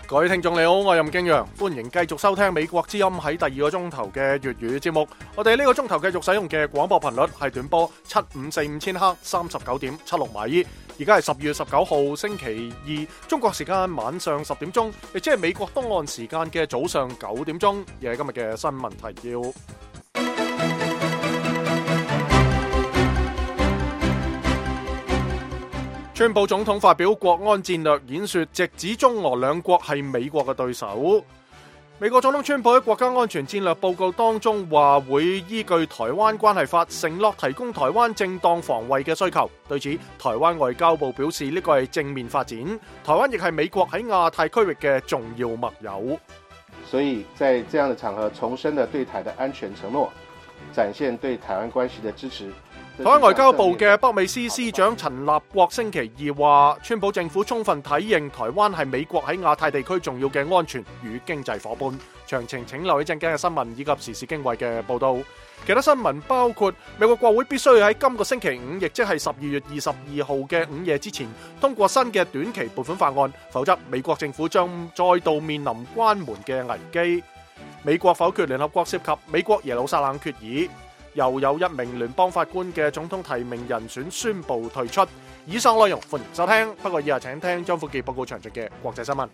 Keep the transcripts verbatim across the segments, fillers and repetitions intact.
各位聽眾你好，我係任敬陽，歡迎繼續收聽美國之音喺第二個鐘頭嘅粵語節目。我哋呢個鐘頭繼續使用嘅廣播頻率係短波七五四五千赫三十九點七六米。而家係十月十九號星期二，中國時間晚上十點鐘，亦即係美國東岸時間嘅早上九點鐘。而係今日嘅新聞提要。川普總統發表國安戰略演說，直指中俄兩國係美國嘅對手。美國總統川普喺國家安全戰略報告當中話，會依據台灣關係法承諾提供台灣正當防衛嘅需求。對此，台灣外交部表示呢個係正面發展，台灣亦係美國喺亞太區域嘅重要盟友。 所以在這樣的場合重申了對台的安全承諾，展現對台灣關係的支持。 台灣外交部嘅北美司司長陳立國星期二話，川普政府充分體認台灣係美國喺亞太地區重要嘅安全與經濟夥伴。詳情請留意陣間嘅新聞以及時事經緯嘅報道。其他新聞包括美國國會必須喺今個星期五，亦即係十二月二十二號嘅午夜之前通過新嘅短期撥款法案，否則美國政府將再度面臨關門嘅危機。美國否決聯合國涉及美國耶路撒冷決議。又有一名聯邦法官嘅總統提名人選宣布退出。以上內容歡迎收聽，不過以下請聽張富傑報告詳盡嘅國際新聞。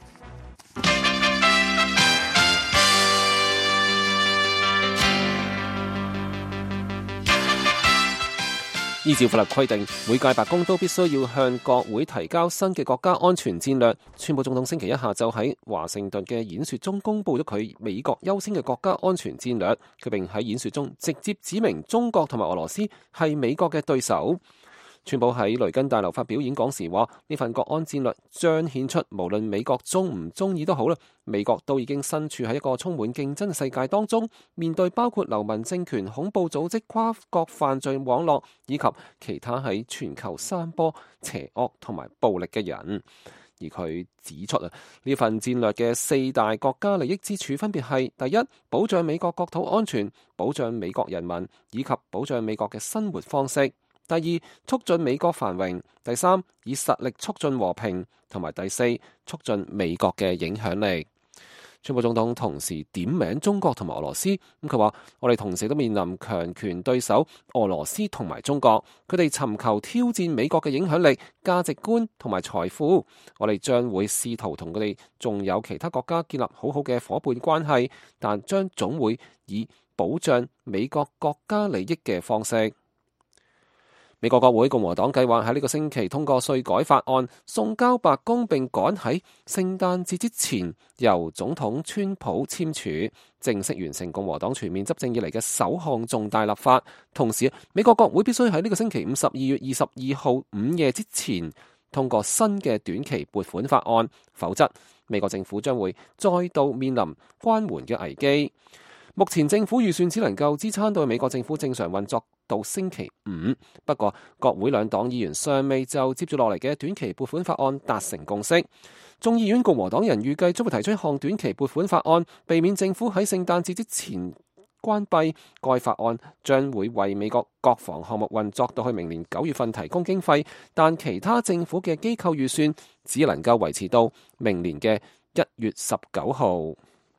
依照法律規定，每屆白宮都必須要向國會提交新嘅國家安全戰略。川普總統星期一下晝喺華盛頓嘅演說中公布咗佢美國優先嘅國家安全戰略，佢並喺演說中直接指明中國同埋俄羅斯係美國嘅對手。川普喺雷根大樓發表演講時話，呢份國安戰略彰顯出無論美國中唔中意都好啦，美國都已經身處喺一個充滿競爭嘅世界當中，面對包括流氓政權、恐怖組織、跨國犯罪網絡以及其他喺全球散播邪惡同埋暴力嘅人。而佢指出啊，呢份戰略嘅四大國家利益支柱分別係：第一，保障美國國土安全，保障美國人民，以及保障美國嘅生活方式。第二，促進美國繁榮；第三，以實力促進和平；同埋第四，促進美國嘅影響力。川普總統同時點名中國同埋俄羅斯，咁佢話：我哋同時都面臨強權對手俄羅斯同埋中國，佢哋尋求挑戰美國嘅影響力、價值觀同埋財富。我哋將會試圖同佢哋仲有其他國家建立好好嘅夥伴關係，但將總會以保障美國國家利益嘅方式。美國國會共和黨計劃喺呢個星期通過稅改法案，送交白宮，並趕喺聖誕節之前由總統川普簽署，正式完成共和黨全面執政以嚟嘅首項重大立法。同時，美國國會必須喺呢個星期五十二月二十二號午夜之前通過新嘅短期撥款法案，否則美國政府將會再度面臨關門嘅危機。目前政府預算只能夠支撐到美國政府正常運作到星期五，不過國會兩黨議員尚未就接住落嚟嘅短期撥款法案達成共識。眾議院共和黨人預計將會提出一項短期撥款法案，避免政府喺聖誕節之前關閉。該法案將會為美國國防項目運作到去明年九月份提供經費，但其他政府嘅機構預算只能夠維持到明年嘅一月十九號。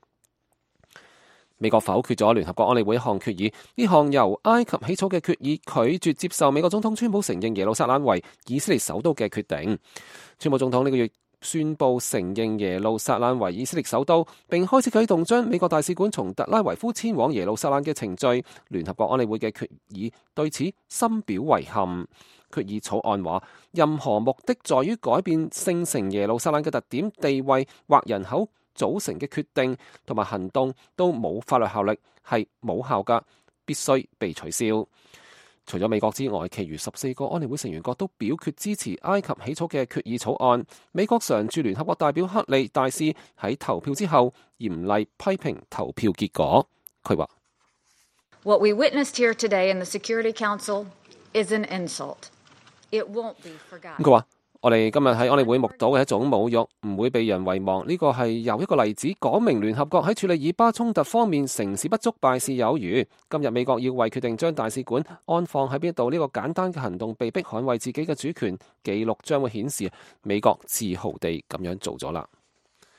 美國否決咗聯合國安理會一項決議，呢項由埃及起草嘅決議拒絕接受美國總統川普承認耶路撒冷為以色列首都嘅決定。川普總統呢個月宣布承認耶路撒冷為以色列首都，並開始啟動將美國大使館從特拉維夫遷往耶路撒冷嘅程序。聯合國安理會嘅決議對此深表遺憾。決議草案話，任何目的在於改變聖城耶路撒冷嘅特點、地位或人口組成嘅決定同埋行動都冇法律效力，係冇效噶，必須被取消。除咗美國之外，其餘十四個安理會成員國都表決支持埃及起草嘅決議草案。美國常駐聯合國代表克利大使喺投票之後嚴厲批評投票結果。佢話 ：What we witnessed here today in the Security Council is an insult. It won't be forgotten. 佢話：我哋今日喺安理會目睹嘅一種侮辱，唔會被人遺忘。呢個係又一個例子，講明聯合國喺處理以巴衝突方面成事不足，敗事有餘。今日美國要為決定將大使館安放喺邊度呢個簡單嘅行動，被迫捍衛自己嘅主權。記錄將會顯示美國自豪地咁樣做咗啦。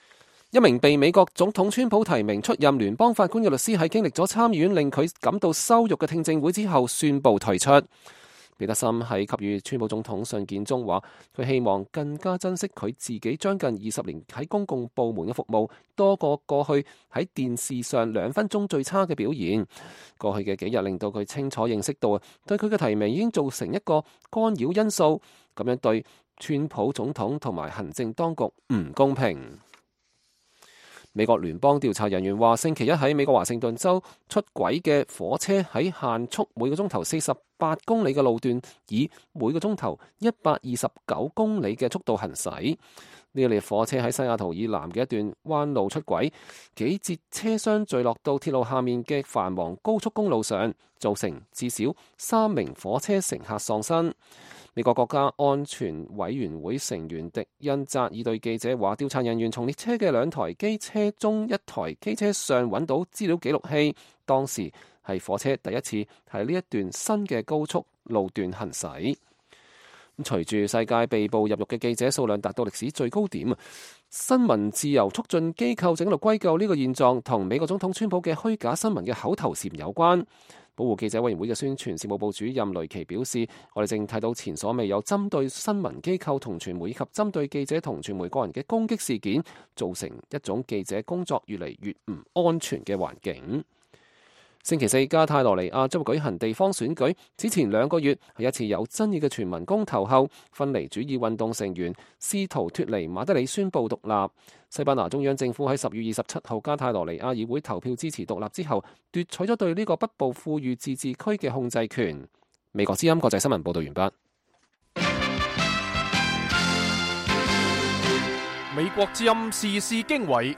一名被美國總統川普提名出任聯邦法官嘅律師喺經歷咗參議院令佢感到羞辱嘅聽證會之後宣布退出。彼得森喺給予川普總統信件中話，佢希望更加珍惜佢自己將近二十年喺公共部門嘅服務，多過過去喺電視上兩分鐘最差嘅表現。過去嘅幾日令到佢清楚認識到，對佢嘅提名已經造成一個干擾因素，咁樣對川普總統同埋行政當局唔公平。美國聯邦調查人員話，星期一喺美國華盛頓州出軌嘅火車喺限速每個鐘頭四十八公里嘅路段，以每個鐘頭一百二十九公里嘅速度行駛。呢一列火車喺西雅圖以南嘅一段彎路出軌，幾節車廂墜落到鐵路下面嘅繁忙高速公路上，造成至少三名火車乘客喪生。美國國家安全委員會成員迪恩扎爾對記者話，調查人員從列車嘅兩台機車中一台機車上揾到資料記錄器，當時係火車第一次喺呢一段新嘅高速路段行駛。咁隨住世界被捕入獄嘅記者數量達到歷史最高點啊，新聞自由促進機構正喺度歸咎呢個現狀同美國總統川普嘅虛假新聞嘅口頭禪有關。保護記者委員會嘅宣傳事務部主任雷奇表示，我哋正睇到前所未有針對新聞機構同傳媒以及針對記者同傳媒個人嘅攻擊事件，造成一種記者工作越嚟越唔安全嘅環境。星期四，加泰羅尼亞將會舉行地方選舉。之前兩個月喺一次有爭議嘅全民公投後，分離主義運動成員試圖脫離馬德里宣布獨立。西班牙中央政府喺十月二十七號加泰羅尼亞議會投票支持獨立之後，奪取咗對呢個北部富裕自治區嘅控制權。美國之音國際新聞報道完畢。 美國之音時事經緯。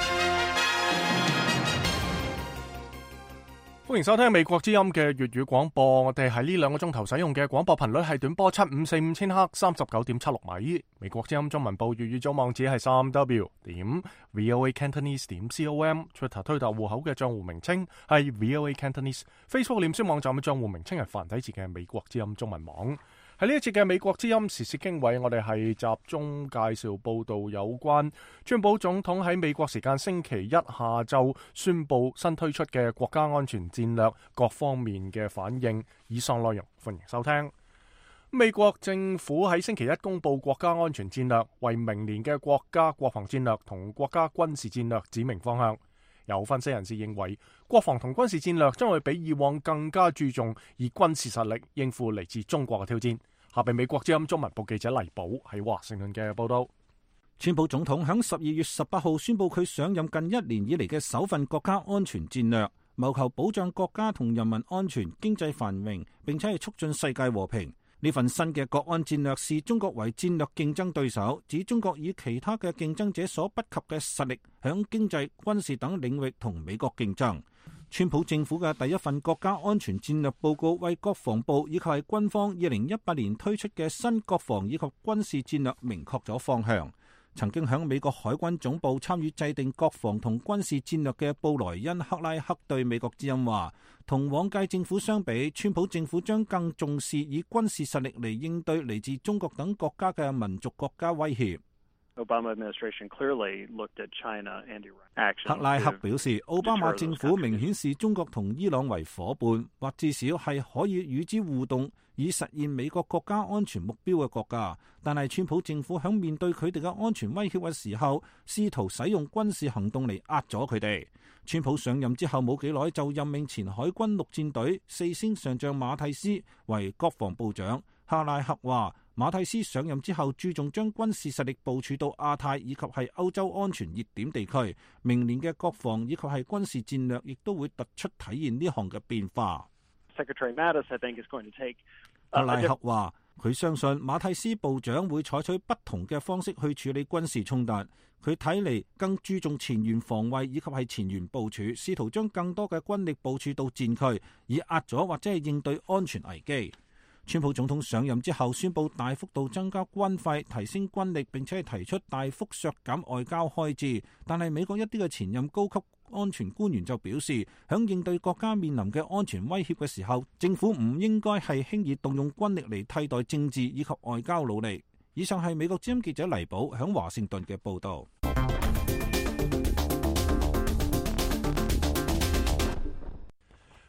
歡迎收聽美國之音嘅粵語廣播，我哋喺呢兩個鐘頭使用嘅廣播頻率係短波七五四五千赫三十九點七六米。美國之音中文部粵語組網址係三 w 點 voa cantonese 點 com，Twitter 推特戶口嘅賬戶名稱係 voa cantonese，Facebook 臉書網站嘅賬戶名稱係繁體字嘅美國之音中文網。喺呢一節嘅美國之音時事經緯，我哋係集中介紹報道有關川普總統喺美國時間星期一下晝宣布新推出嘅國家安全戰略各方面嘅反應。以上內容歡迎收聽。美國政府喺星期一公布國家安全戰略，為明年嘅國家國防戰略同國家軍事戰略指明方向。有分析人士認為，國防同軍事戰略將會比以往更加注重以軍事實力應付嚟自中國嘅挑戰。下邊美國之音中文部記者黎寶喺華盛頓嘅報道。 川普總統喺十二月十八號宣布佢上任近一年以嚟嘅首份國家安全戰略，謀求保障國家同人民安全、經濟繁榮，並且係促進世界和平。呢份新嘅國安戰略視中國為戰略競爭對手，指中國以其他嘅競爭者所不及嘅實力，響經濟、軍事等領域同美國競爭。川普政府嘅第一份國家安全戰略報告，為國防部以及係軍方二零一八年推出嘅新國防以及軍事戰略明確咗方向。曾經響美國海軍總部參與制定國防同軍事戰略嘅布萊恩克拉克對美國之音話，同往屆政府相比，川普政府將更重視以軍事實力嚟應對嚟自中國等國家嘅民族國家威脅。 Obama administration clearly looked at China and Iran. 克拉克表示，奧巴馬政府明顯視中國同伊朗為夥伴，或至少係可以與之互動，以實現美國國家安全目標嘅國家。但係川普政府響面對佢哋嘅安全威脅嘅時候，試圖使用軍事行動嚟壓咗佢哋。川普上任之後冇幾耐就任命前海軍陸戰隊四星上將馬蒂斯為國防部長。克拉克話，馬蒂斯上任之後注重將軍事實力部署到亞太以及係歐洲安全熱點地區，明年嘅國防以及係軍事戰略亦都會突出體現呢項嘅變化。 Secretary Mattis, I think, is going to take 克拉克話，佢相信馬蒂斯部長會採取不同嘅方式去處理軍事衝突。佢睇嚟更注重前沿防衛以及係前沿部署，試圖將更多嘅軍力部署到戰區，以壓咗或者係應對安全危機。川普總統上任之後宣布大幅度增加軍費，提升軍力，並且係提出大幅削減外交開支。但係美國一啲嘅前任高級安全官員就表示，響應對國家面臨嘅安全威脅嘅時候，政府唔應該係輕易動用軍力嚟替代政治以及外交努力。以上係美國之音記者黎寶響華盛頓嘅報道。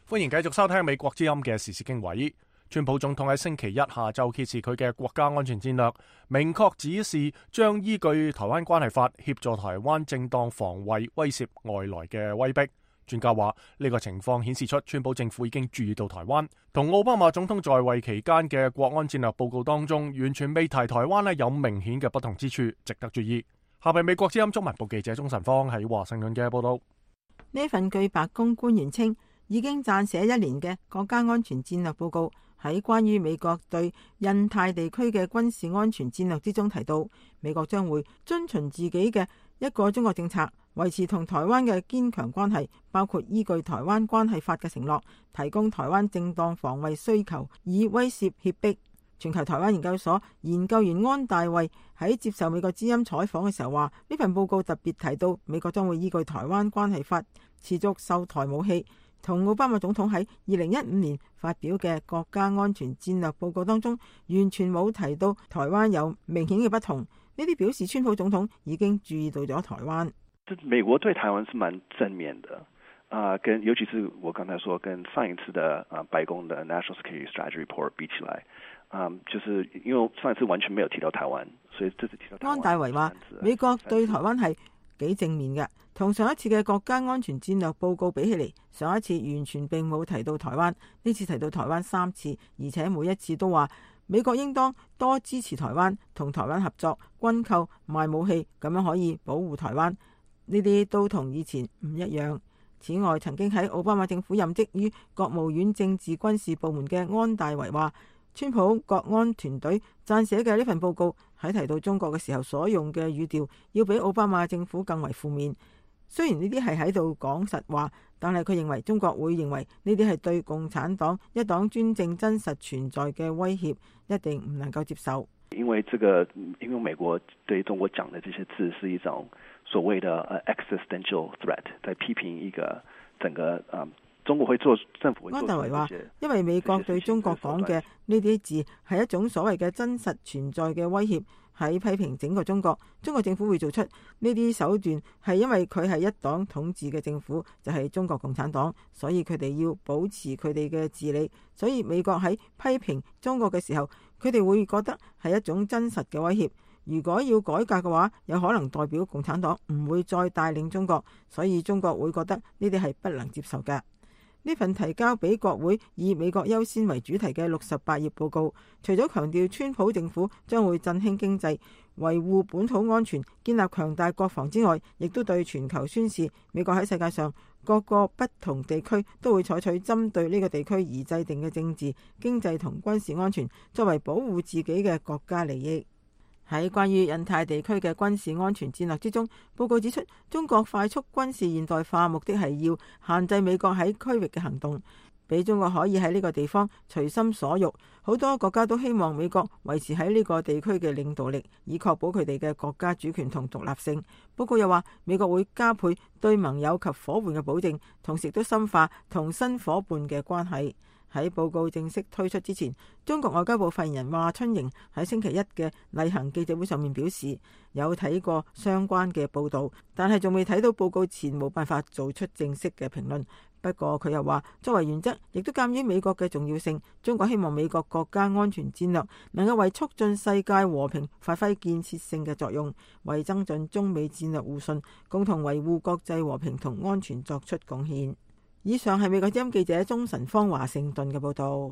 歡迎繼續收聽美國之音嘅時事經緯。川普總統喺星期一下晝揭示佢嘅國家安全戰略，明確指示將依據台灣關係法協助台灣正當防衛威懾外來嘅威逼。專家話呢個情況顯示出川普政府已經注意到台灣，同奧巴馬總統在位期間嘅國安戰略報告當中完全未提台灣咧，有明顯嘅不同之處，值得注意。下邊美國之音中文部記者鍾晨芳喺華盛頓嘅報道。 呢份據白宮官員稱已經撰寫一年嘅國家安全戰略報告，喺關於美國對印太地區嘅軍事安全戰略之中提到，美國將會遵循自己嘅一個中國政策，維持同台灣嘅堅強關係，包括依據台灣關係法嘅承諾，提供台灣正當防衛需求，以威懾脅迫。全球台灣研究所研究員安大衛喺接受美國之音採訪嘅時候話，呢份報告特別提到美國將會依據台灣關係法持續售台武器，同奧巴馬總統喺二零一五年發表嘅國家安全戰略報告當中完全冇提到台灣有明顯嘅不同。呢啲表示川普總統已經注意到咗台灣。 美國對台灣是蠻正面的，啊、呃，跟尤其是我剛才說跟上一次的啊、呃、白宮的 National Security Strategy Report 比起來。嗯，就是因為上一次完全沒有提到台灣，所以這次提到台灣。安大維話， 美國對台灣係幾正面嘅，同上一次嘅國家安全戰略報告比起嚟，上一次完全並冇提到台灣，呢次提到台灣三次，而且每一次都話美國應當多支持台灣，同台灣合作，軍購賣武器，咁樣可以保護台灣。呢啲都同以前唔一樣。此外，曾經喺奧巴馬政府任職於國務院政治軍事部門嘅安大維話，川普國安團隊撰寫嘅呢份報告喺提到中國嘅時候所用嘅語調，要比奧巴馬政府更為負面。雖然呢啲係喺度講實話，但係佢認為中國會認為呢啲係對共產黨一黨專政真實存在嘅威脅，一定唔能夠接受。 因為這個，因為美國對中國講的這些字是一種所謂的 existential threat，在批評一個整個啊。中國會做政府會做。安大維話，因為美國對中國講嘅呢啲字係一種所謂嘅真實存在嘅威脅，喺批評整個中國。中國政府會做出呢啲手段，係因為佢係一黨統治嘅政府，就係中國共產黨，所以佢哋要保持佢哋嘅治理。所以美國喺批評中國嘅時候，佢哋會覺得係一種真實嘅威脅。如果要改革嘅話，有可能代表共產黨唔會再帶領中國，所以中國會覺得呢啲係不能接受嘅。呢份提交俾國會以美國優先為主題嘅六十八頁報告，除咗強調川普政府將會振興經濟、維護本土安全、建立強大國防之外，亦都對全球宣示美國喺世界上各個不同地區都會採取針對呢個地區而制定嘅政治、經濟同軍事安全，作為保護自己嘅國家利益。喺關於印太地區嘅軍事安全戰略之中，報告指出，中國快速軍事現代化目的係要限制美國喺區域嘅行動，俾中國可以喺呢個地方隨心所欲。好多國家都希望美國維持喺呢個地區嘅領導力，以確保佢哋嘅國家主權同獨立性。報告又話，美國會加倍對盟友及伙伴嘅保證，同時都深化同新伙伴嘅關係。喺報告正式推出之前，中國外交部發言人華春瑩喺星期一嘅例行記者會上面表示，有睇過相關嘅報導，但係仲未睇到報告前冇辦法做出正式嘅評論。不過佢又話，作為原則，亦都鑑於美國嘅重要性，中國希望美國國家安全戰略能夠為促進世界和平發揮建設性嘅作用，為增進中美戰略互信、共同維護國際和平同安全作出貢獻。以上係美國之音記者鍾晨芳華盛頓嘅報道。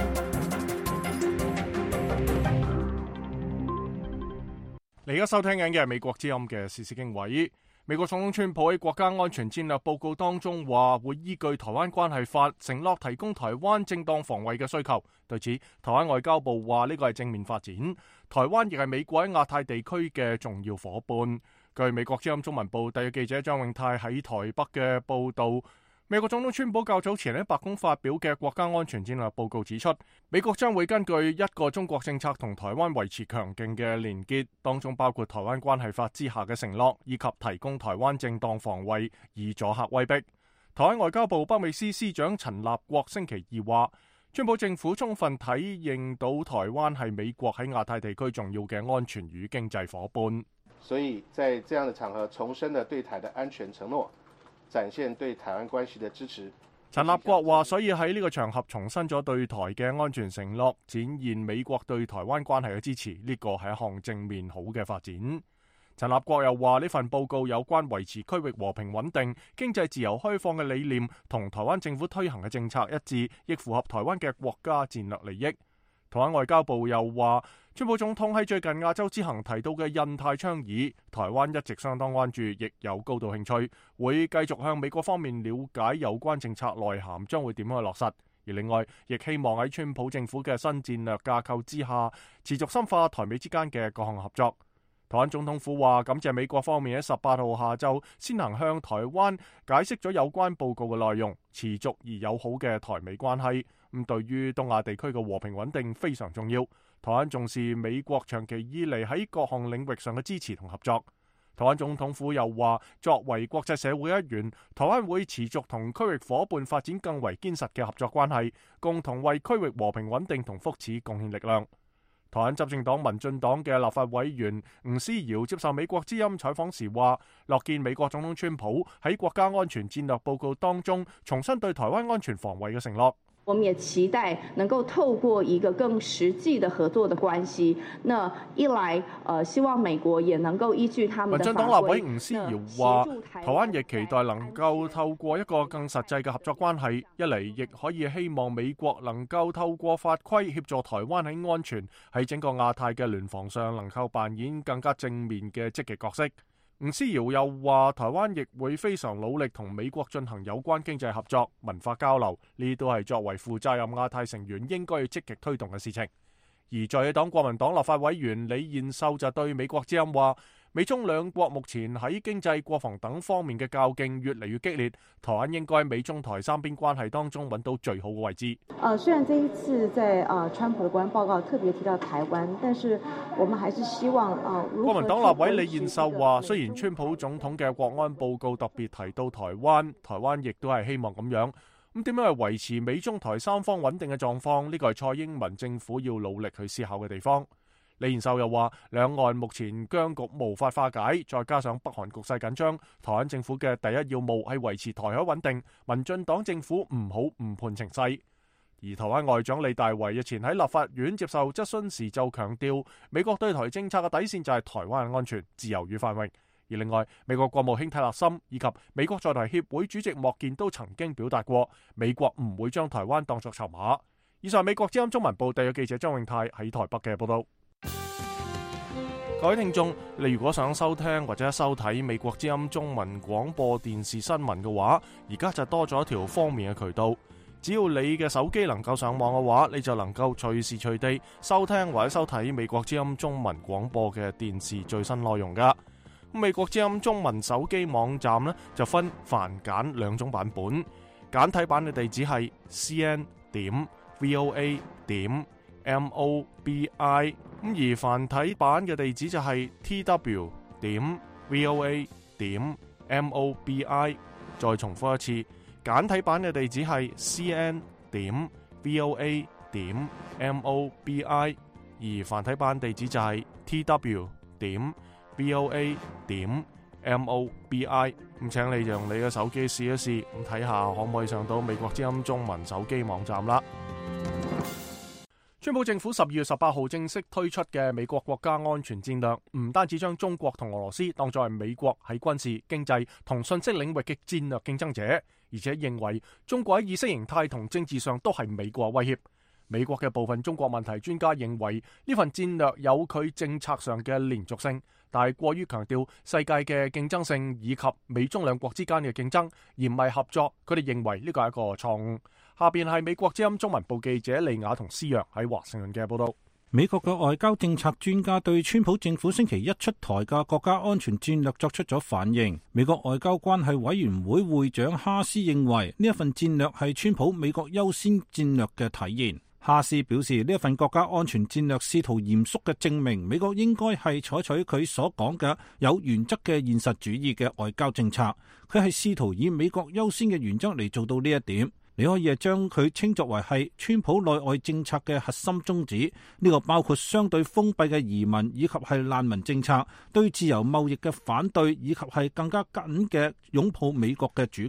你而家收聽緊嘅係美國之音嘅時事經緯。美國總統川普喺國家安全戰略報告當中話，會依據台灣關係法承諾提供台灣正當防衛嘅需求。對此，台灣外交部話呢個係正面發展。台灣亦係美國喺亞太地區嘅重要夥伴。據美國之音中文部特約記者張永泰喺台北嘅報道，美國總統川普較早前喺白宮發表嘅國家安全戰略報告指出，美國將會根據一個中國政策同台灣維持強勁嘅連結，當中包括台灣關係法之下嘅承諾，以及提供台灣正當防衛以阻嚇威逼。台灣外交部北美司司長陳立國星期二話，川普政府充分體認到台灣係美國喺亞太地區重要嘅安全與經濟夥伴， 所以在這樣的場合重申了對台的安全承諾，展現對台灣關係的支持， 陳立國話，所以喺呢個場合重申咗對台嘅安全承諾，展現美國對台灣關係嘅支持，呢個係一項正面好嘅發展。陳立國又話，呢份報告有關維持區域和平穩定、經濟自由開放嘅理念，同台灣政府推行嘅政策一致，亦符合台灣嘅國家戰略利益。台灣外交部又話，川普總統喺最近亞洲之行提到嘅印太倡議，台灣一直相當關注，亦有高度興趣，會繼續向美國方面了解有關政策內涵將會點樣去落實。而另外，亦希望喺川普政府嘅新戰略架構之下，持續深化台美之間嘅各項合作。台灣總統府話，感謝美國方面喺十八號下晝先行向台灣解釋咗有關報告嘅內容，持續而友好嘅台美關係，咁對於東亞地區嘅和平穩定非常重要。台灣重視美國長期以嚟喺各項領域上嘅支持同合作。台灣總統府又話，作為國際社會一員，台灣會持續同區域夥伴發展更為堅實嘅合作關係，共同為區域和平穩定同福祉貢獻力量。台灣執政黨民進黨嘅立法委員吳思瑤接受美國之音採訪時話，樂見美國總統川普喺國家安全戰略報告當中重申對台灣安全防衛嘅承諾。 我們也期待能夠透過一個更實際的合作的關係，那一來，呃，希望美國也能夠依據他們的法規。民進黨立委吳思瑤話，台灣亦期待能夠透過一個更實際嘅合作關係，一嚟亦可以希望美國能夠透過法規協助台灣喺安全喺整個亞太嘅聯防上能夠扮演更加正面嘅積極角色。吳思瑤又話，台灣亦會非常努力同美國進行有關經濟合作、文化交流，呢都係作為負責任亞太成員應該要積極推動嘅事情。而在野黨國民黨立法委員李彥秀就對美國之音話，美中兩國目前喺經濟、國防等方面嘅較勁越嚟越激烈，台灣應該美中台三邊關係當中揾到最好嘅位置。 呃，雖然這一次在啊川普的國安報告特別提到台灣，但是我們還是希望啊。 國民黨立委李彥秀話，雖然川普總統嘅國安報告特別提到台灣，台灣亦都係希望咁樣。咁點樣去維持美中台三方穩定嘅狀況？呢個係蔡英文政府要努力去思考嘅地方。李彥秀又話，兩岸目前僵局無法化解，再加上北韓局勢緊張，台灣政府嘅第一要務係維持台海穩定。民進黨政府唔好誤判情勢。而台灣外長李大維日前喺立法院接受質詢時就強調，美國對台政策嘅底線就係台灣嘅安全、自由與繁榮。而另外，美國國務卿泰勒森以及美國在台協會主席莫健都曾經表達過，美國唔會將台灣當作籌碼。以上美國之音中文部特約記者張永泰喺台北嘅報道。各位聽眾，你如果想收聽或者收睇美國之音中文廣播電視新聞嘅話，而家就多咗一條方便嘅渠道。只要你嘅手機能夠上網嘅話，你就能夠隨時隨地收聽或者收睇美國之音中文廣播嘅電視最新內容噶。美國之音中文手機網站呢，就分繁簡兩種版本，簡體版嘅地址係 c n 點 v o a 點 m o b i， 咁而繁體版嘅地址就係 t w 點 v o a 點 m o b i。再重複一次，簡體版嘅地址係 c n 點 v o a 點 m o b i， 而繁體版地址就係 t w 點V O A 點 M O B I， 咁請你用你嘅手機試一試，咁睇下可唔可以上到美國之音中文手機網站啦。川普政府十二月十八號正式推出嘅美國國家安全戰略，唔單止將中國同俄羅斯當作係美國喺軍事、經濟同信息領域嘅戰略競爭者，而且認為中國喺意識形態同政治上都係美國威脅。美國嘅部分中國問題專家認為呢份戰略有佢政策上嘅連續性，但係過於強調世界嘅競爭性以及美中兩國之間嘅競爭，而唔係合作。佢哋認為呢個係一個錯誤。下邊係美國之音中文部記者利雅同施若喺華盛頓嘅報道。 美國嘅外交政策專家對川普政府星期一出台嘅國家安全戰略作出咗反應。美國外交關係委員會會長哈斯認為呢一份戰略係川普美國優先戰略嘅體現。哈斯表示，呢一份國家安全戰略試圖嚴肅嘅證明美國應該係採取佢所講嘅有原則嘅現實主義嘅外交政策。佢係試圖以美國優先嘅原則嚟做到呢一點。你可以係將佢稱作為係川普內外政策嘅核心宗旨。呢個包括相對封閉嘅移民以及係難民政策，對自由貿易嘅反對，以及係更加緊嘅擁抱美國嘅主權。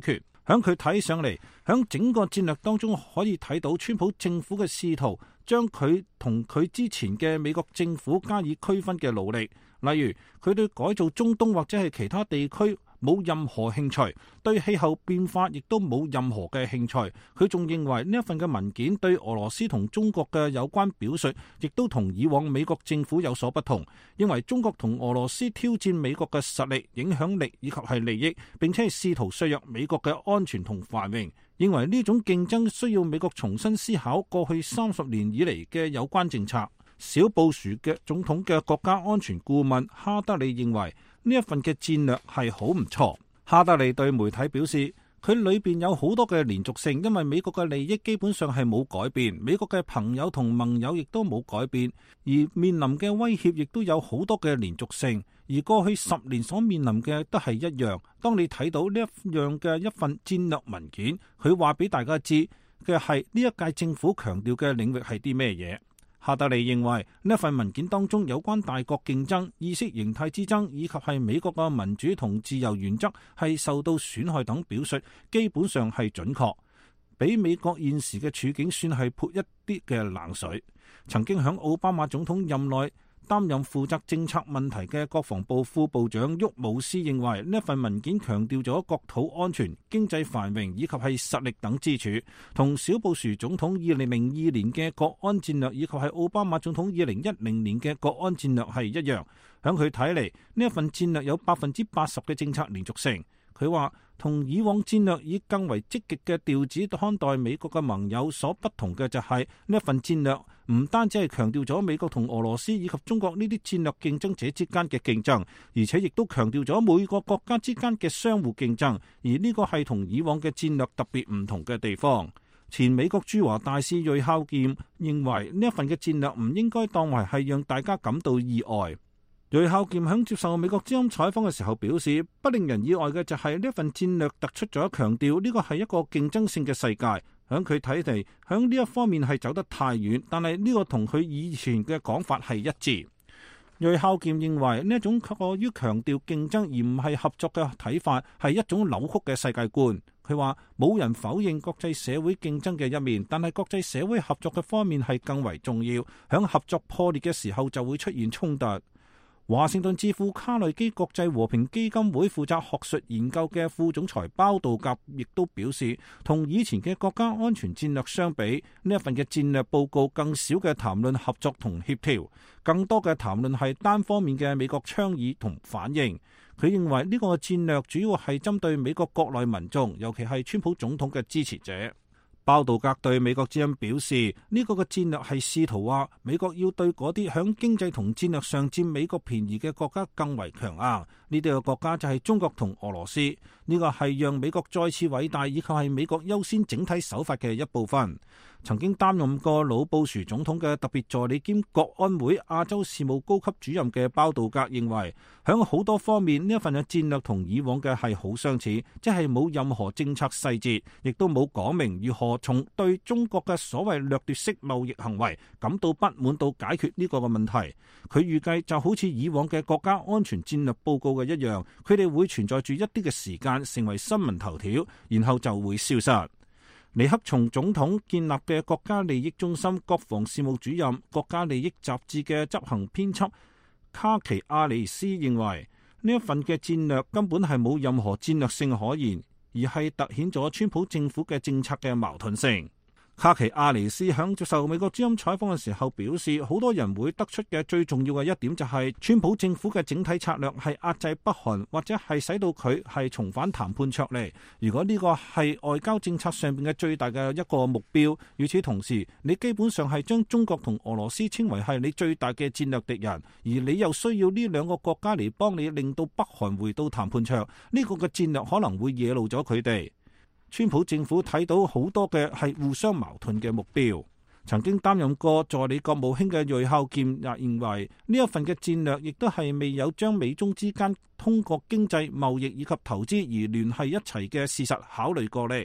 響佢睇上嚟，響整個戰略當中可以睇到川普政府嘅試圖將佢同佢之前嘅美國政府加以區分嘅努力，例如佢對改造中東或者係其他地區冇任何興趣，對氣候變化亦都冇任何嘅興趣。佢仲認為呢一份嘅文件對俄羅斯同中國嘅有關表述，亦都同以往美國政府有所不同，認為中國同俄羅斯挑戰美國嘅實力、影響力以及係利益，並且係試圖削弱美國嘅安全同繁榮，認為呢種競爭需要美國重新思考過去三十年以嚟嘅有關政策。小布殊嘅總統嘅國家安全顧問哈德利認為呢一份嘅戰略係好唔錯。哈德利對媒體表示，佢裏邊有好多嘅連續性，因為美國嘅利益基本上係冇改變，美國嘅朋友同盟友亦都冇改變，而面臨嘅威脅亦都有好多嘅連續性，而過去十年所面臨嘅都係一樣。當你睇到呢一樣嘅一份戰略文件，佢話俾大家知嘅係呢一屆政府強調嘅領域係啲咩嘢。哈德利認為呢份文件當中有關大國競爭、意識形態之爭以及係美國嘅民主同自由原則係受到損害等表述，基本上係準確，比美國現時嘅處境算係潑一啲嘅冷水。曾經響奧巴馬總統任內擔任負責政策問題嘅國防部副部長沃姆斯認為呢份文件強調咗國土安全、經濟繁榮以及係實力等支柱，同小布殊總統二零零二年嘅國安戰略以及係奧巴馬總統二零一零年嘅國安戰略係一樣。響佢睇嚟，呢一份戰略有百分之八十嘅政策連續性。佢話同以往戰略以更為積極嘅調子看待美國嘅盟友所不同嘅就係呢一份戰略唔單止係強調咗美國同俄羅斯以及中國呢啲戰略競爭者之間嘅競爭，而且亦都強調咗每個國家之間嘅相互競爭，而呢個係同以往嘅戰略特別唔同嘅地方。前美國駐華大使銳孝劍認為呢一份嘅戰略唔應該當為係讓大家感到意外。銳孝劍喺接受美國之音採訪嘅時候表示，不令人意外嘅就係呢份戰略突出咗強調呢個係一個競爭性嘅世界。喺佢睇嚟，喺呢一方面係走得太遠，但係呢個同佢以前嘅講法係一致。銳孝劍認為呢一種過於強調競爭而唔係合作嘅睇法係一種扭曲嘅世界觀。佢話冇人否認國際社會競爭嘅一面，但係國際社會合作嘅方面係更為重要。喺合作破裂嘅時候就會出現衝突。華盛頓智庫卡內基國際和平基金會負責學術研究嘅副總裁包道格亦都表示，同以前嘅國家安全戰略相比，呢一份嘅戰略報告更少嘅談論合作同協調，更多嘅談論係單方面嘅美國倡議同反應。佢認為呢個戰略主要係針對美國國內民眾，尤其係川普總統嘅支持者。包道格對美國之音表示，呢個嘅戰略係試圖話美國要對嗰啲響經濟同戰略上佔美國便宜嘅國家更為強硬。呢啲嘅國家就係中國同俄羅斯。呢個係讓美國再次偉大以及係美國優先整體手法嘅一部分。曾經擔任過老布殊總統嘅特別助理兼國安會亞洲事務高級主任嘅包道格認為，響好多方面呢一份嘅戰略同以往嘅係好相似，即係冇任何政策細節，亦都冇講明如何從對中國嘅所謂掠奪式貿易行為感到不滿到解決呢個嘅問題。佢預計就好似以往嘅國家安全戰略報告嘅一樣，佢哋會存在住一啲嘅時間成為新聞頭條，然後就會消失。尼克松總統建立嘅國家利益中心國防事務主任、國家利益雜誌嘅執行編輯卡奇亞尼斯認為，呢一份嘅戰略根本係冇任何戰略性可言，而係凸顯咗川普政府嘅政策嘅矛盾性。卡奇亞尼斯響接受美國之音採訪嘅時候表示，好多人會得出嘅最重要嘅一點就係川普政府嘅整體策略係壓制北韓，或者係使到佢係重返談判桌嚟。如果呢個係外交政策上邊嘅最大嘅一個目標，與此同時，你基本上係將中國同俄羅斯稱為係你最大嘅戰略敵人，而你又需要呢兩個國家嚟幫你令到北韓回到談判桌，呢個嘅戰略可能會惹怒咗佢哋。川普政府睇到好多嘅係互相矛盾嘅目標。曾經擔任過助理國務卿嘅銳孝劍也認為，呢一份嘅戰略亦都係未有將美中之間通過經濟貿易以及投資而聯繫一齊嘅事實考慮過嚟。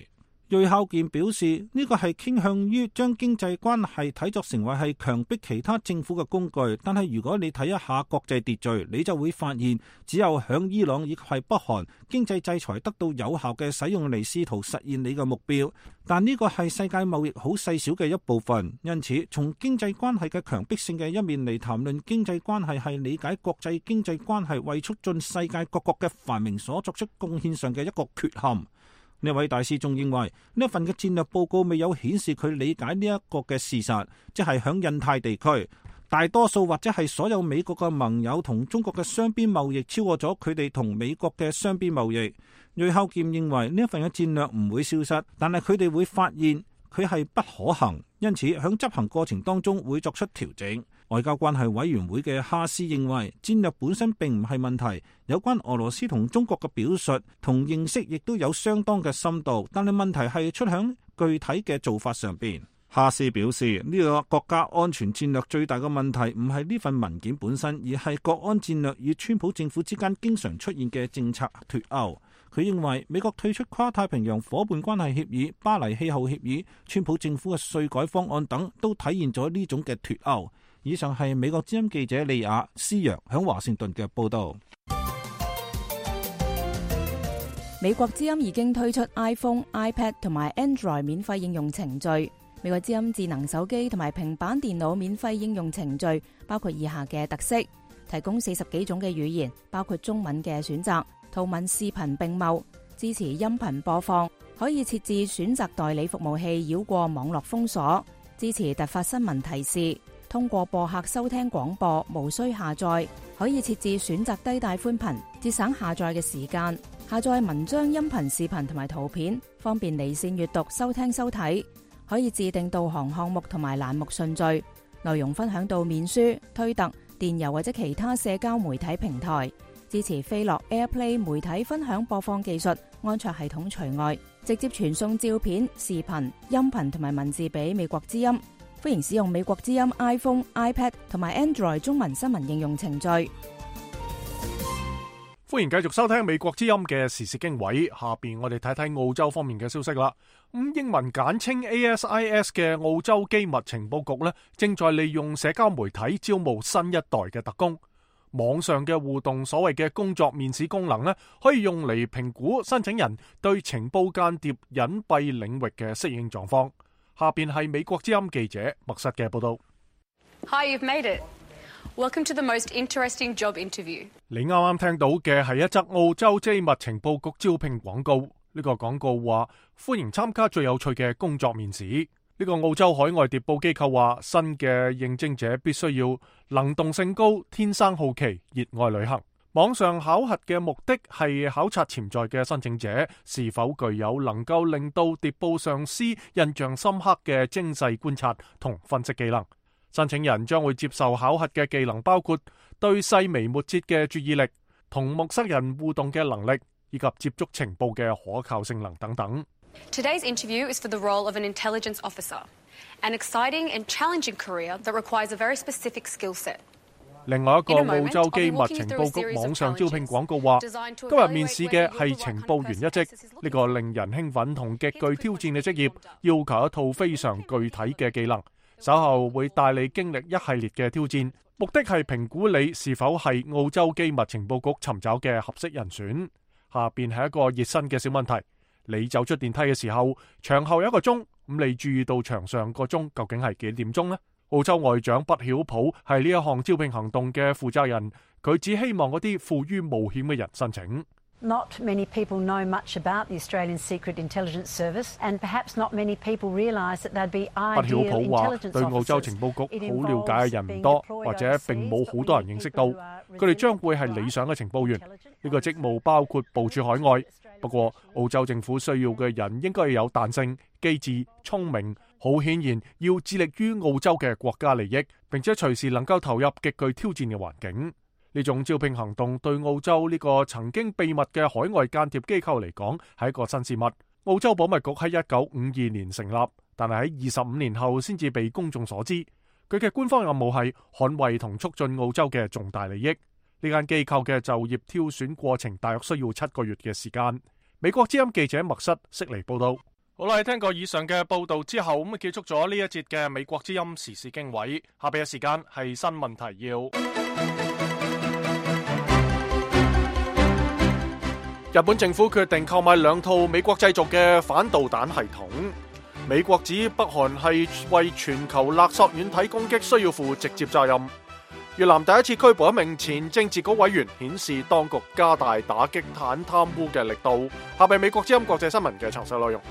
銳孝健表示，呢個係傾向於將經濟關係睇作成為係強迫其他政府嘅工具，但係如果你睇一下國際秩序，你就會發現，只有響伊朗亦係北韓，經濟制裁得到有效嘅使用嚟試圖實現你嘅目標。但呢個係世界貿易好細小嘅一部分，因此從經濟關係嘅強迫性嘅一面嚟談論經濟關係，係理解國際經濟關係為促進世界各國嘅繁榮所作出貢獻上嘅一個缺陷。呢位大使仲認為，呢一份嘅戰略報告未有顯示佢理解呢一個嘅事實，即係響印太地區，大多數或者係所有美國嘅盟友同中國嘅雙邊貿易超過咗佢哋同美國嘅雙邊貿易。銳孝健認為呢一份嘅戰略唔會消失，但係佢哋會發現佢係不可行，因此響執行過程當中會作出調整。外交關係委員會嘅哈斯認為，戰略本身並唔係問題，有關俄羅斯同中國嘅表述同認識亦都有相當嘅深度，但係問題係出響具體嘅做法上邊。哈斯表示，呢個國家安全戰略最大嘅問題唔係呢份文件本身，而係國安戰略與川普政府之間經常出現嘅政策脫鈎。佢認為美國退出跨太平洋夥伴關係協議、巴黎氣候協議、川普政府嘅稅改方案等，都體現咗呢種嘅脫鈎。以上係美國之音記者利亞斯揚響華盛頓嘅報道。 美國之音已經推出 iPhone、iPad 同埋 Android 免費應用程序。美國之音智能手機同埋平板電腦免費應用程序包括以下嘅特色：提供四十幾種嘅語言，包括中文嘅選擇，圖文視頻並茂，支持音頻播放，可以設置選擇代理服務器繞過網絡封鎖，支持突發新聞提示。通過播客收聽廣播，無需下載，可以設置選擇低帶寬頻，節省下載嘅時間。下載文章、音頻、視頻同埋圖片，方便離線閱讀、收聽收睇。可以自定導航項目同埋欄目順序，內容分享到面書、推特、電郵或者其他社交媒體平台。支持飛樂 AirPlay 媒體分享播放技術，安卓系統除外，直接傳送照片、視頻、音頻同埋文字俾美國之音。歡迎使用美國之音 iPhone、iPad 同埋 Android 中文新聞應用程序。 歡迎繼續收聽美國之音嘅時事經緯。下邊我哋睇睇澳洲方面嘅消息啦。咁英文簡稱 A S I S 嘅澳洲機密情報局呢，正在利用社交媒體招募新一代嘅特工。網上嘅互動所謂嘅工作面試功能呢，可以用嚟評估申請人對情報間諜隱蔽領域嘅適應狀況。下邊係美國之音記者麥實嘅報道。 Hi, you've made it. Welcome to the most interesting job interview. 你啱啱聽到嘅係一則澳洲機密情報局招聘廣告。呢個廣告話歡迎參加最有趣嘅工作面試。呢個澳洲海外諜報機構話，新嘅應徵者必須要能動性高、天生好奇、熱愛旅行。網上考核嘅目的係考察潛在嘅申請者是否具有能夠令到諜報上司印象深刻嘅精細觀察同分析技能。申請人將會接受考核嘅技能包括對細微末節嘅注意力、同陌生人互動嘅能力，以及接觸情報嘅可靠性能等等。 Today's interview is for the role of an intelligence officer, an exciting and challenging career that requires a very specific skill set. 另外一個澳洲機密情報局網上招聘廣告話，今日面試嘅係情報員一職，呢個令人興奮同極具挑戰嘅職業，要求一套非常具體嘅技能。稍後會帶你經歷一系列嘅挑戰，目的係評估你是否係澳洲機密情報局尋找嘅合適人選。下邊係一個熱身嘅小問題：你走出電梯嘅時候，牆後有一個鐘，咁你注意到牆上個鐘究竟係幾點鐘呢？澳洲外長畢曉普係呢一項招聘行動嘅負責人，佢只希望嗰啲富於冒險嘅人申請。 Not many people know much about the Australian Secret Intelligence Service, and perhaps not many people realise that they'd be ideal intelligence officers. 對澳洲情報局好了解嘅人唔多，或者並冇好多人認識到，佢哋將會係理想嘅情報員。呢個職務包括部署海外，不過澳洲政府需要嘅人應該要有彈性、機智、聰明。好顯然要致力於澳洲嘅國家利益，並且隨時能夠投入極具挑戰嘅環境。呢種招聘行動對澳洲呢個曾經秘密嘅海外間諜機構嚟講係一個新事物。澳洲保密局喺一九五二年成立，但係喺二十五年後先至被公眾所知。佢嘅官方任務係捍衛同促進澳洲嘅重大利益。呢間機構嘅就業挑選過程大約需要七個月嘅時間。美國之音記者麥瑟悉尼報道。 好啦，聽過以上嘅報道之後，咁啊結束咗呢一節嘅美國之音時事經緯。下邊嘅時間係新聞提要。日本政府決定購買兩套美國製造嘅反導彈系統。美國指北韓係為全球勒索軟體攻擊需要負直接責任。越南第一次拘捕一名前政治局委員，顯示當局加大打擊反貪污嘅力度。下邊美國之音國際新聞嘅詳細內容。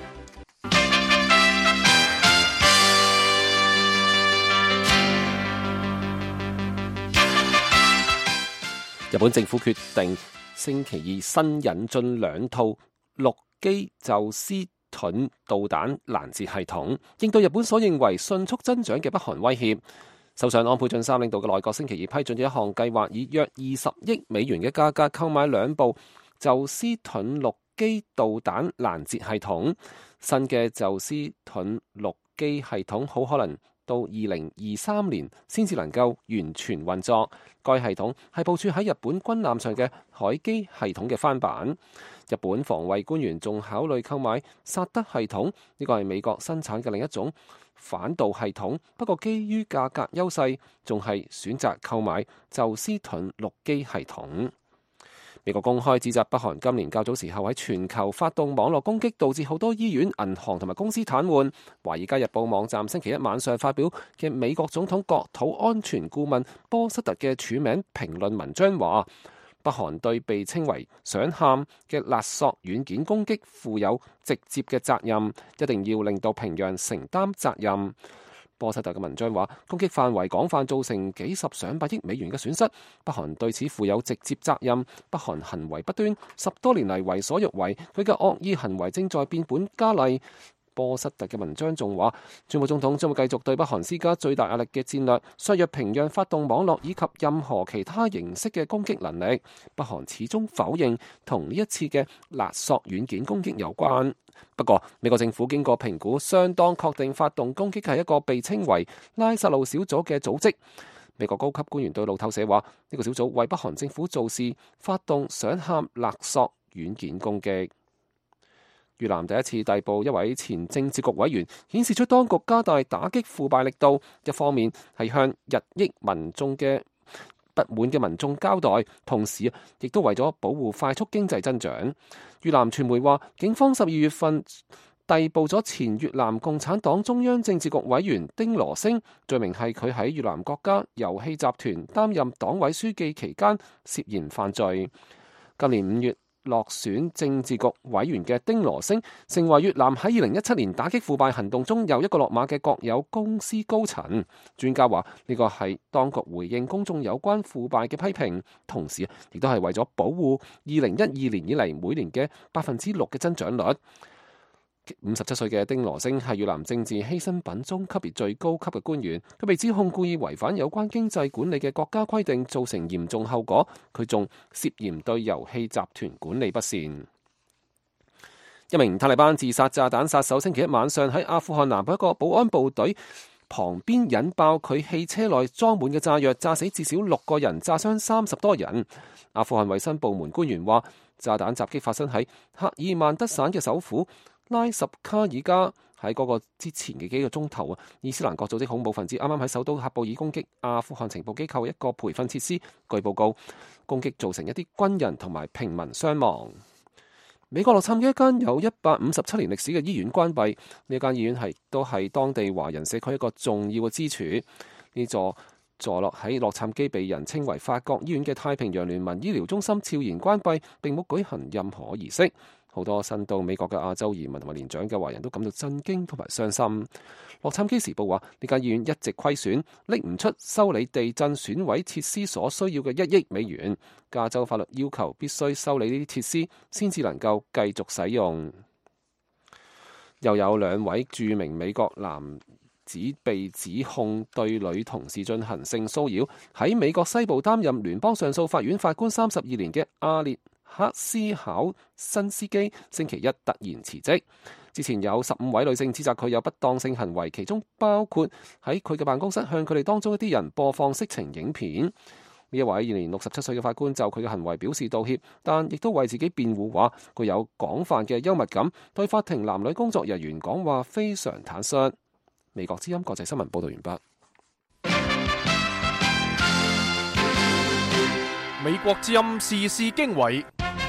日本政府決定星期二新引進兩套陸基宙斯盾導彈攔截系統，應對日本所認為迅速增長嘅北韓威脅。首相安倍晉三領導嘅內閣星期二批准咗一項計劃，以約二十億美元嘅價格購買兩部宙斯盾陸基導彈攔截系統。新嘅宙斯盾陸基系統好可能到二零二三年先至能夠完全運作。該系統係部署喺日本軍艦上嘅海基系統嘅翻版。日本防衛官員仲考慮購買薩德系統，呢個係美國生產嘅另一種反導系統。不過基於價格優勢，仲係選擇購買宙斯盾陸基系統。美國公開指責北韓今年較早時候喺全球發動網絡攻擊，導致好多醫院、銀行同埋公司癱瘓。華爾街日報網站星期一晚上發表嘅美國總統國土安全顧問波瑟特嘅署名評論文章話，北韓對被稱為想喊嘅勒索軟件攻擊負有直接嘅責任，一定要令到平壤承擔責任。波瑟特嘅文章話，攻擊範圍廣泛，造成幾十上百億美元嘅損失，北韓對此負有直接責任。北韓行為不端，十多年嚟為所欲為，佢嘅惡意行為正在變本加厲。波瑟特嘅文章仲話，川普總統將會繼續對北韓施加最大壓力嘅戰略，削弱平壤發動網絡以及任何其他形式嘅攻擊能力。北韓始終否認同呢一次嘅勒索軟件攻擊有關。不過，美國政府經過評估，相當確定發動攻擊係一個被稱為拉薩路小組嘅組織。美國高級官員對路透社話，呢個小組為北韓政府做事，發動想喊勒索軟件攻擊。越南第一次逮捕一位前政治局委員，顯示出當局加大打擊腐敗力度。一方面係向日益民眾嘅不滿嘅民眾交代，同時亦都為咗保護快速經濟增長。越南傳媒話，警方十二月份逮捕咗前越南共產黨中央政治局委員丁羅星，罪名係佢喺越南國家油氣集團擔任黨委書記期間涉嫌犯罪。今年五月落選政治局委員嘅丁羅星，成為越南喺二零一七年打擊腐敗行動中又一個落馬嘅國有公司高層。專家話呢個係當局回應公眾有關腐敗嘅批評，同時亦都係為咗保護二零一二年以嚟每年嘅百分之六嘅增長率。五十七歲嘅丁羅星係越南政治犧牲品中級別最高級嘅官員，佢被指控故意違反有關經濟管理嘅國家規定，造成嚴重後果。佢仲涉嫌對油氣集團管理不善。一名塔利班自殺炸彈殺手星期一晚上喺阿富汗南部一個保安部隊旁邊引爆佢汽車內裝滿嘅炸藥，炸死至少六個人，炸傷三十多人。阿富汗衛生部門官員話，炸彈襲擊發生喺赫爾曼德省嘅首府拉什卡爾加。喺嗰個之前嘅幾個鐘頭啊，伊斯蘭國組織恐怖分子啱啱喺首都喀布爾攻擊阿富汗情報機構一個培訓設施。據報告，攻擊造成一啲軍人同埋平民傷亡。美國洛杉磯一間有一百五十七年歷史嘅醫院關閉，呢間醫院係都係當地華人社區一個重要嘅支柱。呢座坐落喺洛杉磯被人稱為法國醫院嘅太平洋聯盟醫療中心悄然關閉，並冇舉行任何儀式。好多新到美國嘅亞洲移民同埋年長嘅華人都感到震驚同埋傷心。洛杉磯時報話，呢間醫院一直虧損，拎唔出修理地震損毀設施所需要嘅一億美元。加州法律要求必須修理呢啲設施，先至能夠繼續使用。又有兩位著名美國男子被指控對女同事進行性騷擾。喺美國西部擔任聯邦上訴法院法官三十二年嘅阿列克斯考辛斯基星期一突然辭職。之前有十五位女性指責佢有不當性行為，其中包括喺佢嘅辦公室向佢哋當中一啲人播放色情影片。 呢一位現年六十七歲嘅法官就佢嘅行為表示道歉，但亦都為自己辯護，話具有廣泛嘅幽默感，對法庭男女工作人員講話非常坦率。美國之音國際新聞報道完畢。 美國之音時事經緯。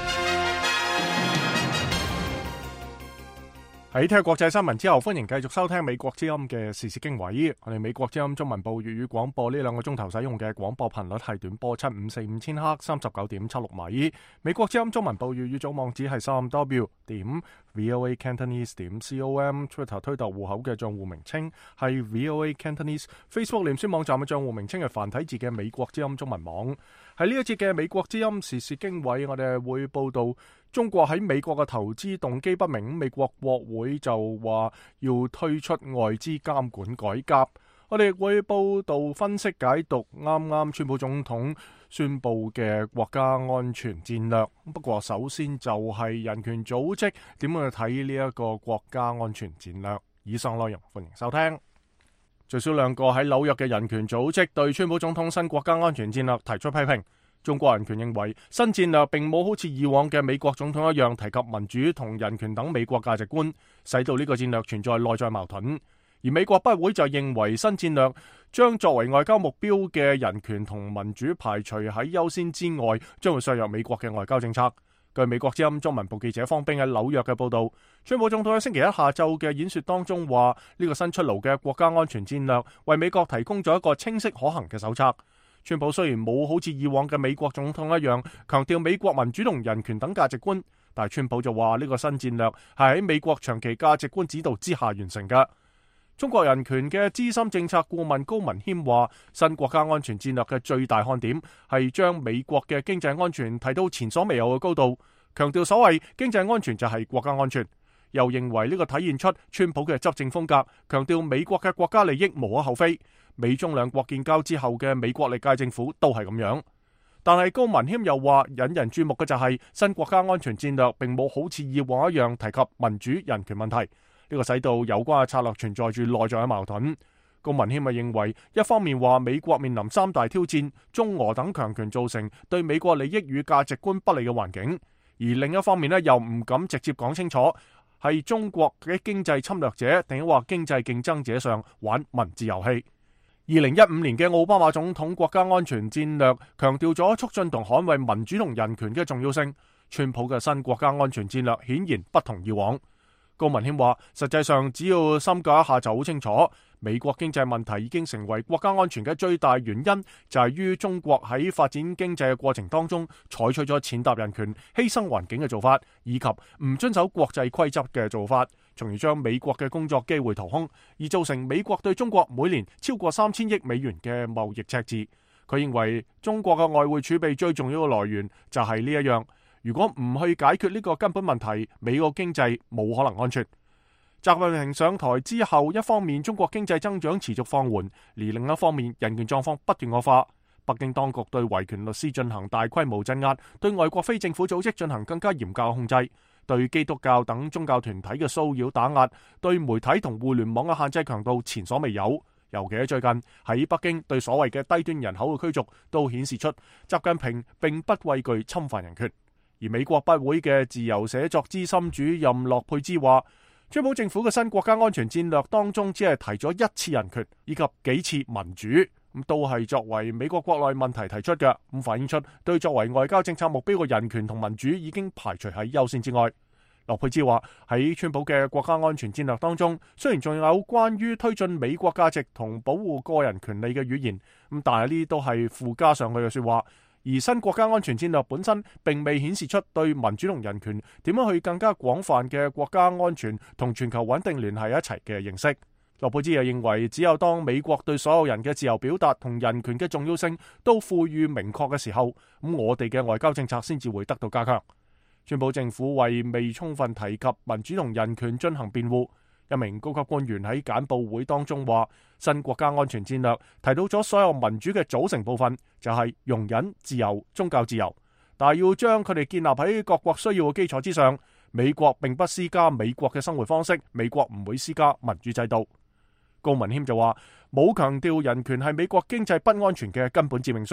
喺聽國際新聞之後，歡迎繼續收聽美國之音嘅時事經緯。我哋美國之音中文部粵語廣播呢兩個鐘頭使用嘅廣播頻率係短波七五四五千赫，三十九點七六米。美國之音中文部粵語總網址係三 w 點 voa cantonese 點 com。Twitter 推特戶口嘅賬戶名稱係 voa cantonese。Facebook 臉書網站嘅賬戶名稱係繁體字嘅美國之音中文網。喺呢一節嘅美國之音時事經緯，我哋會報道中國喺美國嘅投資動機不明，美國國會就話要推出外資監管改革。我哋亦會報道分析解讀啱啱川普總統宣布嘅國家安全戰略。不過首先就係人權組織點樣去睇呢一個國家安全戰略。以上內容歡迎收聽。最少兩個喺紐約嘅人權組織對川普總統新國家安全戰略提出批評。中國人權認為新戰略並冇好似以往嘅美國總統一樣提及民主同人權等美國價值觀，使到呢個戰略存在內在矛盾。而美國不會就認為新戰略將作為外交目標嘅人權同民主排除喺優先之外，將會削弱美國嘅外交政策。據美國之音中文部記者方冰喺紐約嘅報道，川普總統喺星期一下晝嘅演說當中話，呢個新出爐嘅國家安全戰略為美國提供咗一個清晰可行嘅手冊。川普雖然冇好似以往嘅美國總統一樣強調美國民主同人權等價值觀，但係川普就話呢個新戰略係喺美國長期價值觀指導之下完成嘅。中國人權嘅資深政策顧問高文謙話，新國家安全戰略嘅最大看點係將美國嘅經濟安全提到前所未有嘅高度，強調所謂經濟安全就係國家安全。又認為呢個體現出川普嘅執政風格，強調美國嘅國家利益無可厚非。美中兩國建交之後嘅美國歷屆政府都係咁樣。但係高文謙又話，引人注目嘅就係新國家安全戰略並冇好似以往一樣提及民主人權問題。呢個使到有關嘅策略存在住內在嘅矛盾。高文謙啊認為，一方面話美國面臨三大挑戰，中俄等強權造成對美國利益與價值觀不利嘅環境，而另一方面咧又唔敢直接講清楚係中國嘅經濟侵略者定係話經濟競爭者上玩文字遊戲。二零一五年嘅奧巴馬總統國家安全戰略強調咗促進同捍衛民主同人權嘅重要性。川普嘅新國家安全戰略顯然不同以往。高文謙話，實際上只要深究一下就好清楚，美國經濟問題已經成為國家安全嘅最大原因，就係於中國喺發展經濟嘅過程當中採取咗踐踏人權、犧牲環境嘅做法，以及唔遵守國際規則嘅做法，從而將美國嘅工作機會掏空，而造成美國對中國每年超過三千億美元嘅貿易赤字。佢認為中國嘅外匯儲備最重要嘅來源就係呢一樣。如果唔去解決呢個根本問題，美國經濟冇可能安全。習近平上台之後，一方面中國經濟增長持續放緩，而另一方面人權狀況不斷惡化。北京當局對維權律師進行大規模鎮壓，對外國非政府組織進行更加嚴格控制，對基督教等宗教團體嘅騷擾打壓，對媒體同互聯網嘅限制強度前所未有。尤其喺最近喺北京對所謂嘅低端人口嘅驅逐，都顯示出習近平並不畏懼侵犯人權。而美國不會嘅自由寫作資深主任洛佩茲話，川普政府嘅新國家安全戰略當中只係提咗一次人權以及幾次民主，咁都係作為美國國內問題提出嘅，咁反映出對作為外交政策目標嘅人權同民主已經排除喺優先之外。洛佩茲話，喺川普嘅國家安全戰略當中，雖然仲有關於推進美國價值同保護個人權利嘅語言，咁但係呢啲都係附加上去嘅說話。而新國家安全戰略本身並未顯示出對民主同人權點樣去更加廣泛嘅國家安全同全球穩定聯繫一齊嘅認識。洛佩茲又認為，只有當美國對所有人嘅自由表達同人權嘅重要性都賦予明確嘅時候，咁我哋嘅外交政策先至會得到加強。川普政府為未充分提及民主同人權進行辯護。一名高級官員喺簡報會當中話，新國家安全戰略提到咗所有民主嘅組成部分，就係容忍、自由、宗教自由，但係要將佢哋建立喺各國需要嘅基礎之上。美國並不施加美國嘅生活方式，美國唔會施加民主制度。高文謙就話，冇強調人權係美國經濟不安全嘅根本致命傷。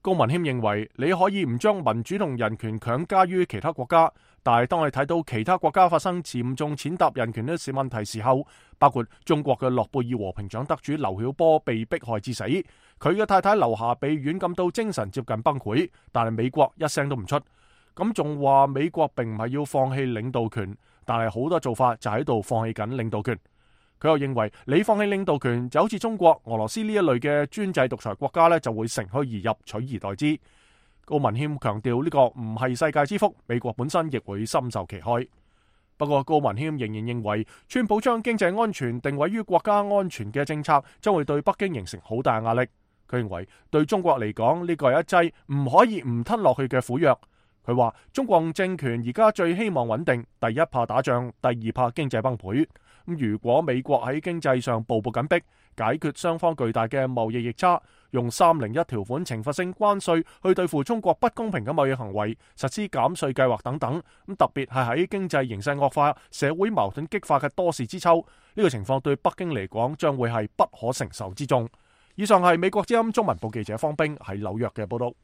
高文謙認為，你可以唔將民主同人權強加於其他國家，但係當你睇到其他國家發生嚴重踐踏人權呢啲問題時候，包括中國嘅諾貝爾和平獎得主劉曉波被迫害致死，佢嘅太太劉霞被軟禁到精神接近崩潰，但係美國一聲都唔出。咁仲話美國並唔係要放棄領導權，但係好多做法就喺度放棄緊領導權。佢又認為，你放棄領導權就好似中國、俄羅斯呢一類嘅專制獨裁國家呢，就會乘虛而入，取而代之。高文謙強調呢個唔係世界之福，美國本身亦會深受其害。不過高文謙仍然認為，川普將經濟安全定位於國家安全嘅政策，將會對北京形成好大壓力。佢認為對中國嚟講，呢個係一劑唔可以唔吞落去嘅苦藥。佢話中共政權而家最希望穩定，第一怕打仗，第二怕經濟崩潰。咁如果美國喺經濟上步步緊逼，解決雙方巨大嘅貿易逆差，用三零一條款懲罰性關稅去對付中國不公平嘅貿易行為，實施減稅計劃等等，咁特別係喺經濟形勢惡化、社會矛盾激化嘅多事之秋，呢個情況對北京嚟講將會係不可承受之重。以上係美國之音中文部記者方冰喺紐約嘅報道。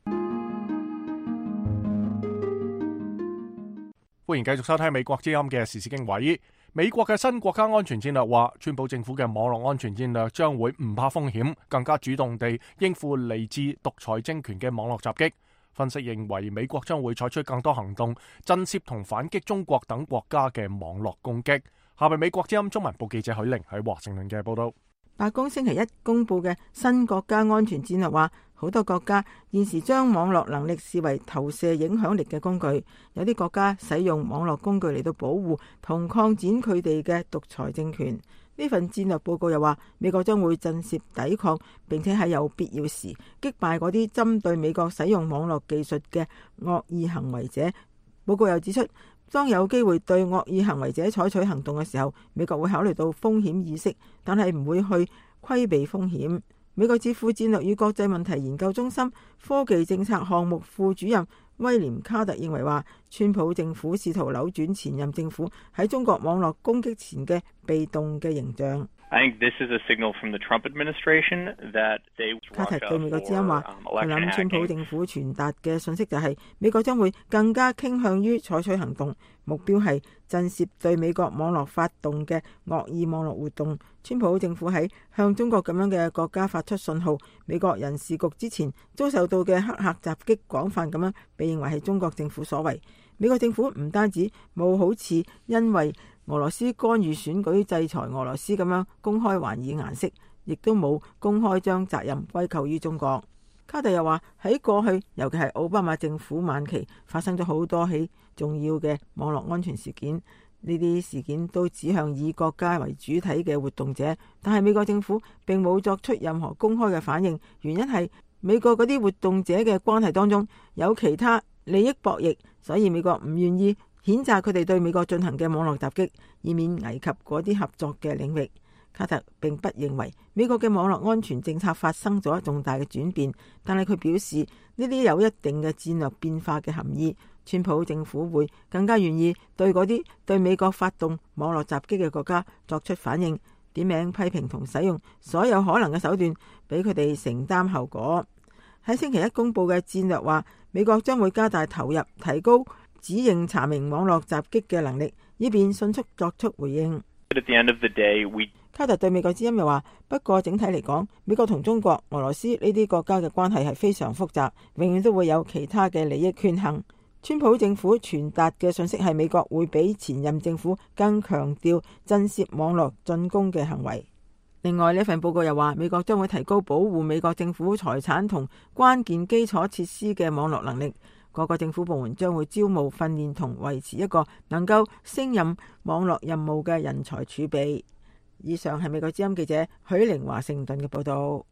歡迎繼續收聽美國之音嘅時事經緯。美國嘅新國家安全戰略話，川普政府嘅網絡安全戰略將會唔怕風險，更加主動地應付嚟自獨裁政權嘅網絡襲擊。分析認為，美國將會採取更多行動，震懾同反擊中國等國家嘅網絡攻擊。下面美國之音中文部記者許玲喺華盛頓嘅報道。 白宮星期一公布嘅新國家安全戰略話，好多國家現時將網絡能力視為投射影響力嘅工具，有啲國家使用網絡工具嚟到保護同擴展佢哋嘅獨裁政權。呢份戰略報告又話，美國將會震懾抵抗，並且喺有必要時擊敗嗰啲針對美國使用網絡技術嘅惡意行為者。報告又指出，當有機會對惡意行為者採取行動嘅時候，美國會考慮到風險意識，但係唔會去規避風險。美國智庫戰略與國際問題研究中心科技政策項目副主任威廉卡特認為話，川普政府試圖扭轉前任政府喺中國網絡攻擊前嘅被動嘅形象。 I think this is a signal from the Trump administration that they 卡特對美國之音話，佢諗川普政府傳達嘅信息就係美國將會更加傾向於採取行動，目標係震懾對美國網絡發動嘅惡意網絡活動。川普政府喺向中國咁樣嘅國家發出信號，美國人事局之前遭受到嘅黑客襲擊廣泛咁樣被認為係中國政府所為。美國政府唔單止冇好似因為俄羅斯干預選舉制裁俄羅斯咁樣公開還以顏色，亦都冇公開將責任歸咎於中國。卡特又話，喺過去，尤其係奧巴馬政府晚期，發生咗好多起重要嘅網絡安全事件，呢啲事件都指向以國家為主體嘅活動者，但係美國政府並冇作出任何公開嘅反應，原因係美國嗰啲活動者嘅關係當中有其他利益博弈，所以美國唔願意譴責佢哋對美國進行嘅網絡襲擊，以免危及嗰啲合作嘅領域。卡特並不認為美國嘅網絡安全政策發生咗重大嘅轉變，但係佢表示呢啲有一定嘅戰略變化嘅含義。川普政府會更加願意對嗰啲對美國發動網絡襲擊嘅國家作出反應，點名批評同使用所有可能嘅手段，俾佢哋承擔後果。喺星期一公布嘅戰略話，美國將會加大投入，提高指認查明網絡襲擊嘅能力，以便迅速作出回應。 At the end of the day, we... 卡特對美國之音又話，不過整體嚟講，美國同中國、俄羅斯呢啲國家嘅關係係非常複雜，永遠都會有其他嘅利益權衡。川普政府傳達嘅信息係美國會比前任政府更強調震懾網絡進攻嘅行為。另外，呢份報告又話，美國將會提高保護美國政府財產同關鍵基礎設施嘅網絡能力。各個政府部門將會招募、訓練同維持一個能夠勝任網絡任務嘅人才儲備。以上係美國之音記者許玲華盛頓嘅報道。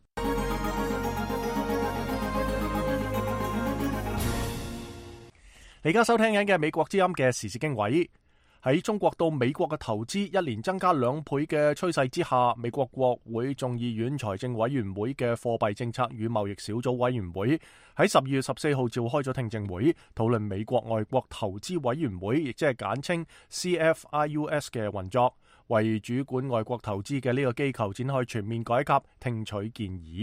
你而家收聽緊嘅美國之音嘅時事經緯。喺中國到美國嘅投資一年增加兩倍嘅趨勢之下，美國國會眾議院財政委員會嘅貨幣政策與貿易小組委員會喺十二月十四號召開咗聽證會，討論美國外國投資委員會，亦即係簡稱 C F I U S 嘅運作，為主管外國投資嘅呢個機構展開全面改革，聽取建議。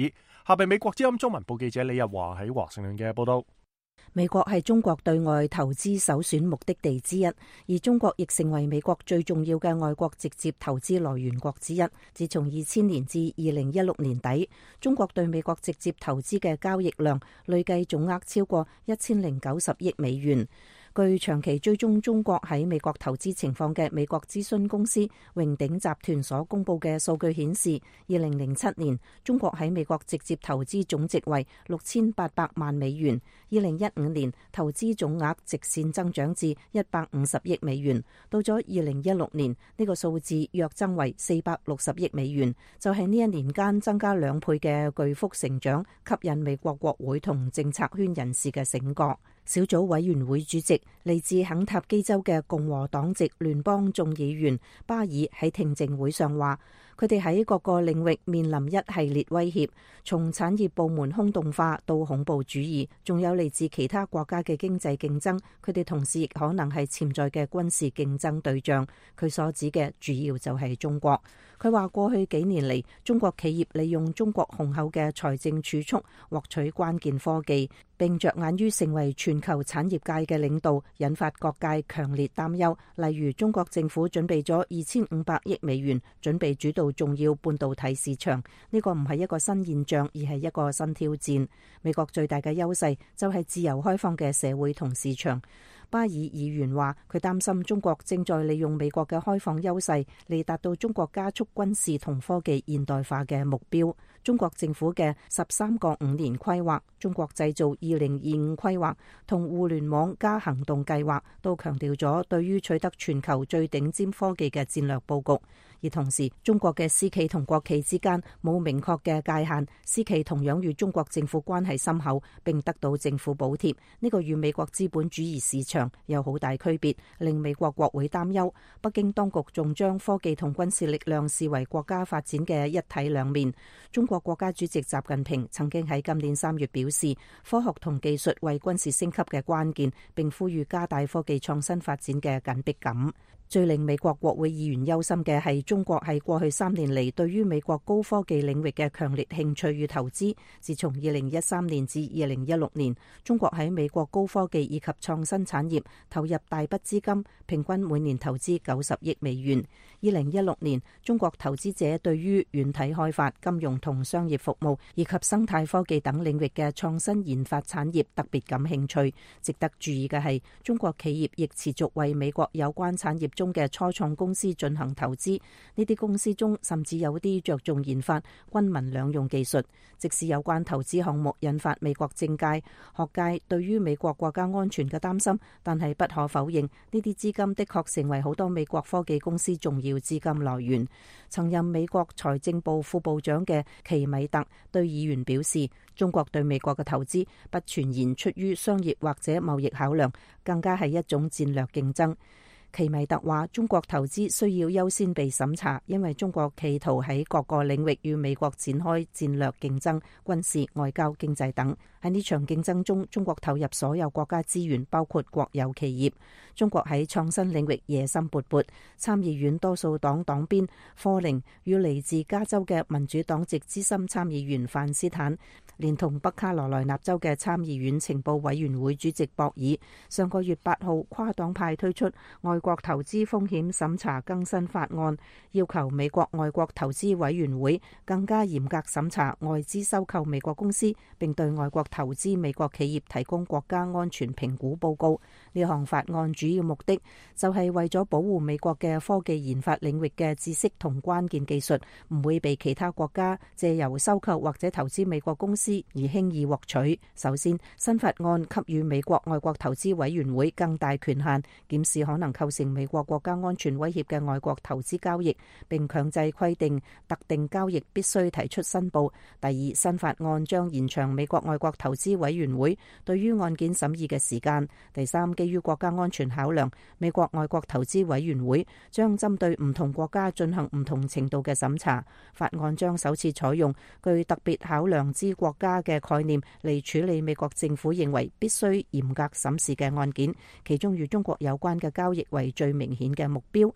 下邊美國之音中文部記者李日華喺華盛頓嘅報道。 美國係中國對外投資首選目的地之一，而中國亦成為美國最重要嘅外國直接投資來源國之一。自從二千年至二零一六年底，中國對美國直接投資嘅交易量累計總額超過一千零九十億美元。據長期追蹤中國喺美國投資情況嘅美國諮詢公司榮鼎集團所公布嘅數據顯示，二零零七年中國喺美國直接投資總值為六千八百萬美元，二零一五年投資總額直線增長至一百五十億美元，到咗二零一六年呢個數字躍增為四百六十億美元，就係呢一年間增加兩倍嘅巨幅成長，吸引美國國會同政策圈人士嘅醒覺。小組委員會主席嚟自肯塔基州嘅共和黨籍聯邦眾議員巴爾喺聽證會上話，佢哋喺各個領域面臨一系列威脅，從產業部門空洞化到恐怖主義，仲有嚟自其他國家嘅經濟競爭，佢哋同時亦可能係潛在嘅軍事競爭對象。佢所指嘅主要就係中國。佢話過去幾年嚟，中國企業利用中國雄厚嘅財政儲蓄獲取關鍵科技，並着眼於成為全球產業界嘅領導，引發各界強烈擔憂。例如，中國政府準備咗二千五百億美元，準備主導重要半導體市場。呢個唔係一個新現象，而係一個新挑戰。美國最大嘅優勢就係自由開放嘅社會同市場。巴爾議員話，佢擔心中國正在利用美國嘅開放優勢嚟達到中國加速軍事同科技現代化嘅目標。中國政府嘅十三個五年規劃、中國製造二零二五規劃同互聯網加行動計劃都強調咗對於取得全球最頂尖科技嘅戰略佈局。而同時，中國嘅私企同國企之間冇明確嘅界限，私企同樣與中國政府關係深厚，並得到政府補貼。呢個與美國資本主義市場有好大區別，令美國國會擔憂。北京當局仲將科技同軍事力量視為國家發展嘅一體兩面。中國國家主席習近平曾經喺今年三月表示，科學同技術為軍事升級嘅關鍵，並呼籲加大科技創新發展嘅緊迫感。最令美國國會議員憂心嘅係中國喺過去三年嚟對於美國高科技領域嘅強烈興趣與投資。自從二零一三年至二零一六年，中國喺美國高科技以及創新產業投入大筆資金，平均每年投資九十億美元。二零一六年，中國投資者對於軟體開發、金融同商業服務以及生態科技等領域嘅創新研發產業特別感興趣。值得注意嘅係，中國企業亦持續為美國有關產業中嘅初創公司進行投資，呢啲公司中甚至有啲着重研發軍民兩用技術。即使有關投資項目引發美國政界、學界對於美國國家安全嘅擔心，但係不可否認，呢啲資金的確成為好多美國科技公司重要資金來源。曾任美國財政部副部長嘅奇米特對議員表示，中國對美國嘅投資不全然出於商業或者貿易考量，更加係一種戰略競爭。奇米特話，中國投資需要優先被審查，因為中國企圖喺各個領域與美國展開戰略競爭，軍事、外交、經濟等。喺呢場競爭中，中國投入所有國家資源，包括國有企業。中國喺創新領域野心勃勃。參議院多數黨黨鞭科寧與嚟自加州嘅民主黨籍資深參議員范斯坦，連同北卡羅來納州嘅參議院情報委員會主席博爾，上個月八號跨黨派推出外國投資風險審查更新法案，要求美國外國投資委員會更加嚴格審查外資收購美國公司，並對外國投資美國企業提供國家安全評估報告。呢項法案主要目的就係為咗保護美國嘅科技研發領域嘅知識同關鍵技術唔會被其他國家借由收購或者投資美國公司而輕易獲取。首先，新法案給予美國外國投資委員會更大權限，檢視可能構成美國國家安全威脅嘅外國投資交易，並強制規定特定交易必須提出申報。第二，新法案將延長美國外國投資委員會對於案件審議嘅時間。第三，基於國家安全考量，美國外國投資委員會將針對唔同國家進行唔同程度嘅審查。法案將首次採用具特別考量之國家嘅概念嚟處理美國政府認為必須嚴格審視嘅案件，其中與中國有關嘅交易為最明顯嘅目標。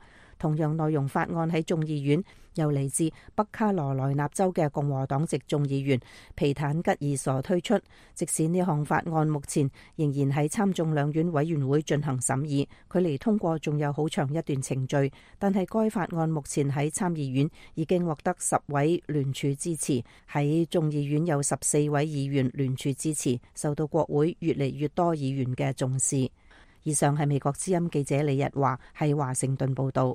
同樣內容法案喺眾議院由嚟自北卡羅來納州嘅共和黨籍眾議員皮坦吉爾所推出。即使呢項法案目前仍然喺參眾兩院委員會進行審議，距離通過仲有好長一段程序，但係該法案目前喺參議院已經獲得十位聯署支持，喺眾議院有十四位議員聯署支持，受到國會越嚟越多議員嘅重視。以上係美國之音記者李日華喺華盛頓報道。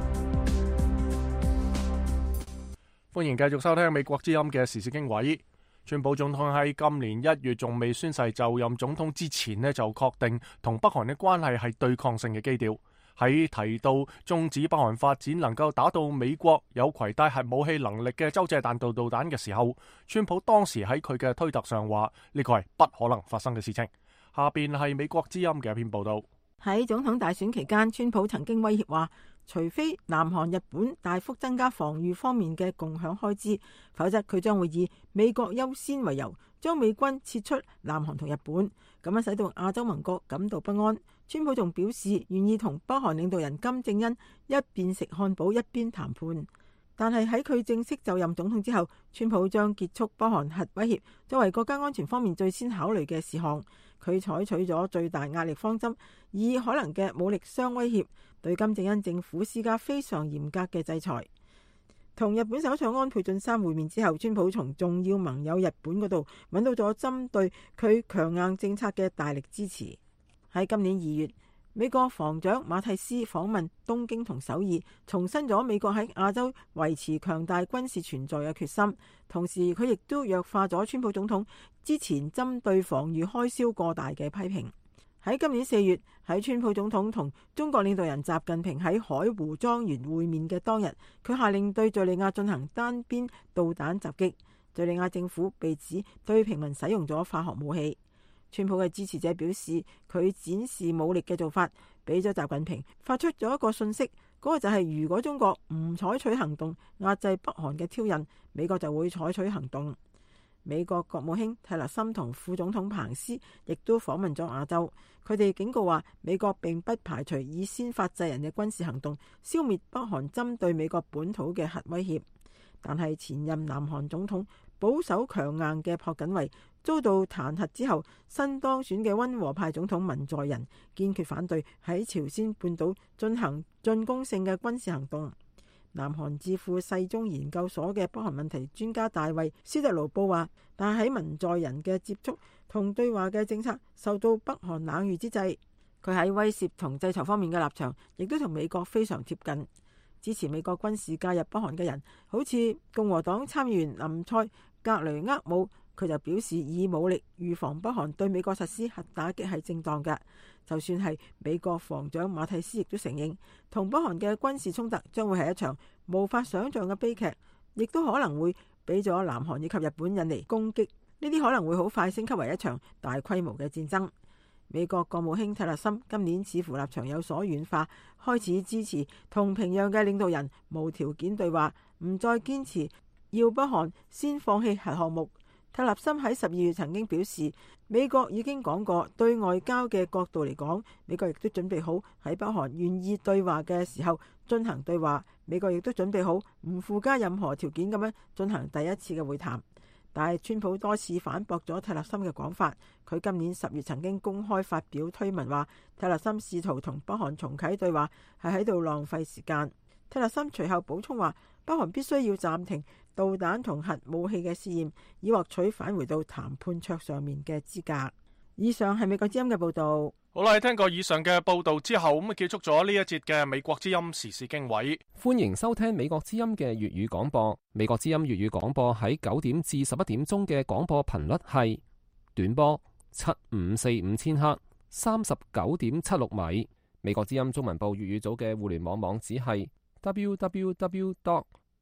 歡迎繼續收聽美國之音嘅時事經緯。川普總統喺今年一月仲未宣誓就任總統之前呢，就確定同北韓嘅關係係對抗性嘅基調。喺提到終止北韓發展能夠打到美國有攜帶核武器能力嘅洲際彈道導彈嘅時候，川普當時喺佢嘅推特上話呢個係不可能發生嘅事情。下邊係美國之音嘅一篇報道。 喺總統大選期間，川普曾經威脅話，除非南韓、日本大幅增加防禦方面嘅共享開支，否則佢將會以美國優先為由，將美軍撤出南韓同日本，咁樣使到亞洲盟國感到不安。川普仲表示願意同北韓領導人金正恩一邊食漢堡一邊談判。但係喺佢正式就任總統之後，川普將結束北韓核威脅作為國家安全方面最先考慮嘅事項。佢採取咗最大壓力方針，以可能嘅武力相威脅對金正恩政府施加非常嚴格嘅制裁。同日本首相安倍晉三會面之後，川普從重要盟友日本嗰度揾到咗針對佢強硬政策嘅大力支持。喺今年二月，美國防長馬蒂斯訪問東京同首爾，重申咗美國喺亞洲維持強大軍事存在嘅決心。同時，佢亦都弱化咗川普總統之前針對防禦開銷過大嘅批評。喺今年四月，喺川普總統同中國領導人習近平喺海湖莊園會面嘅當日，佢下令對敘利亞進行單邊導彈襲擊。敘利亞政府被指對平民使用咗化學武器。川普嘅支持者表示，佢展示武力嘅做法俾咗習近平發出咗一個訊息，嗰個就係如果中國唔採取行動壓制北韓嘅挑釁，美國就會採取行動。美國國務卿蒂勒森同副總統彭斯亦都訪問咗亞洲，佢哋警告話，美國並不排除以先發制人嘅軍事行動消滅北韓針對美國本土嘅核威脅。但係前任南韓總統保守強硬嘅朴槿惠遭到彈劾之後，新當選嘅溫和派總統文在寅堅決反對喺朝鮮半島進行進攻性嘅軍事行動。南韓智庫世宗研究所嘅北韓問題專家大衛斯特勞布話，但係喺文在寅嘅接觸同對話嘅政策受到北韓冷遇之際，佢喺威懾同制裁方面嘅立場亦都同美國非常貼近。支持美國軍事介入北韓嘅人，好似共和黨參議員林賽格雷厄姆，佢就表示以武力預防北韓對美國實施核打擊係正當嘅。就算係美國防長馬蒂斯亦都承認，同北韓嘅軍事衝突將會係一場無法想像嘅悲劇，亦都可能會俾咗南韓以及日本引嚟攻擊，呢啲可能會好快升級為一場大規模嘅戰爭。美國國務卿蒂勒森今年似乎立場有所軟化，開始支持同平壤嘅領導人無條件對話，唔再堅持要北韓先放棄核項目。蒂勒森喺十二月曾經表示，美國已經講過，對外交嘅角度嚟講，美國亦都準備好喺北韓願意對話嘅時候進行對話，美國亦都準備好唔附加任何條件咁樣進行第一次嘅會談。但係川普多次反駁咗蒂勒森嘅講法。佢今年十月曾經公開發表推文話，蒂勒森試圖同北韓重啟對話係喺度浪費時間。蒂勒森隨後補充話，北韓必須要暫停導彈同核武器嘅試驗，以獲取返回到談判桌上面嘅資格。以上係美國之音嘅報道。 好啦，聽過以上嘅報道之後，咁啊結束咗呢一節嘅美國之音時事經緯。 歡迎收聽美國之音嘅粵語廣播。美國之音粵語廣播喺九點至十一點鐘嘅廣播頻率係短波七五四五千赫，三十九點七六米。美國之音中文部粵語組嘅互聯網網址係 double-u double-u double-u dot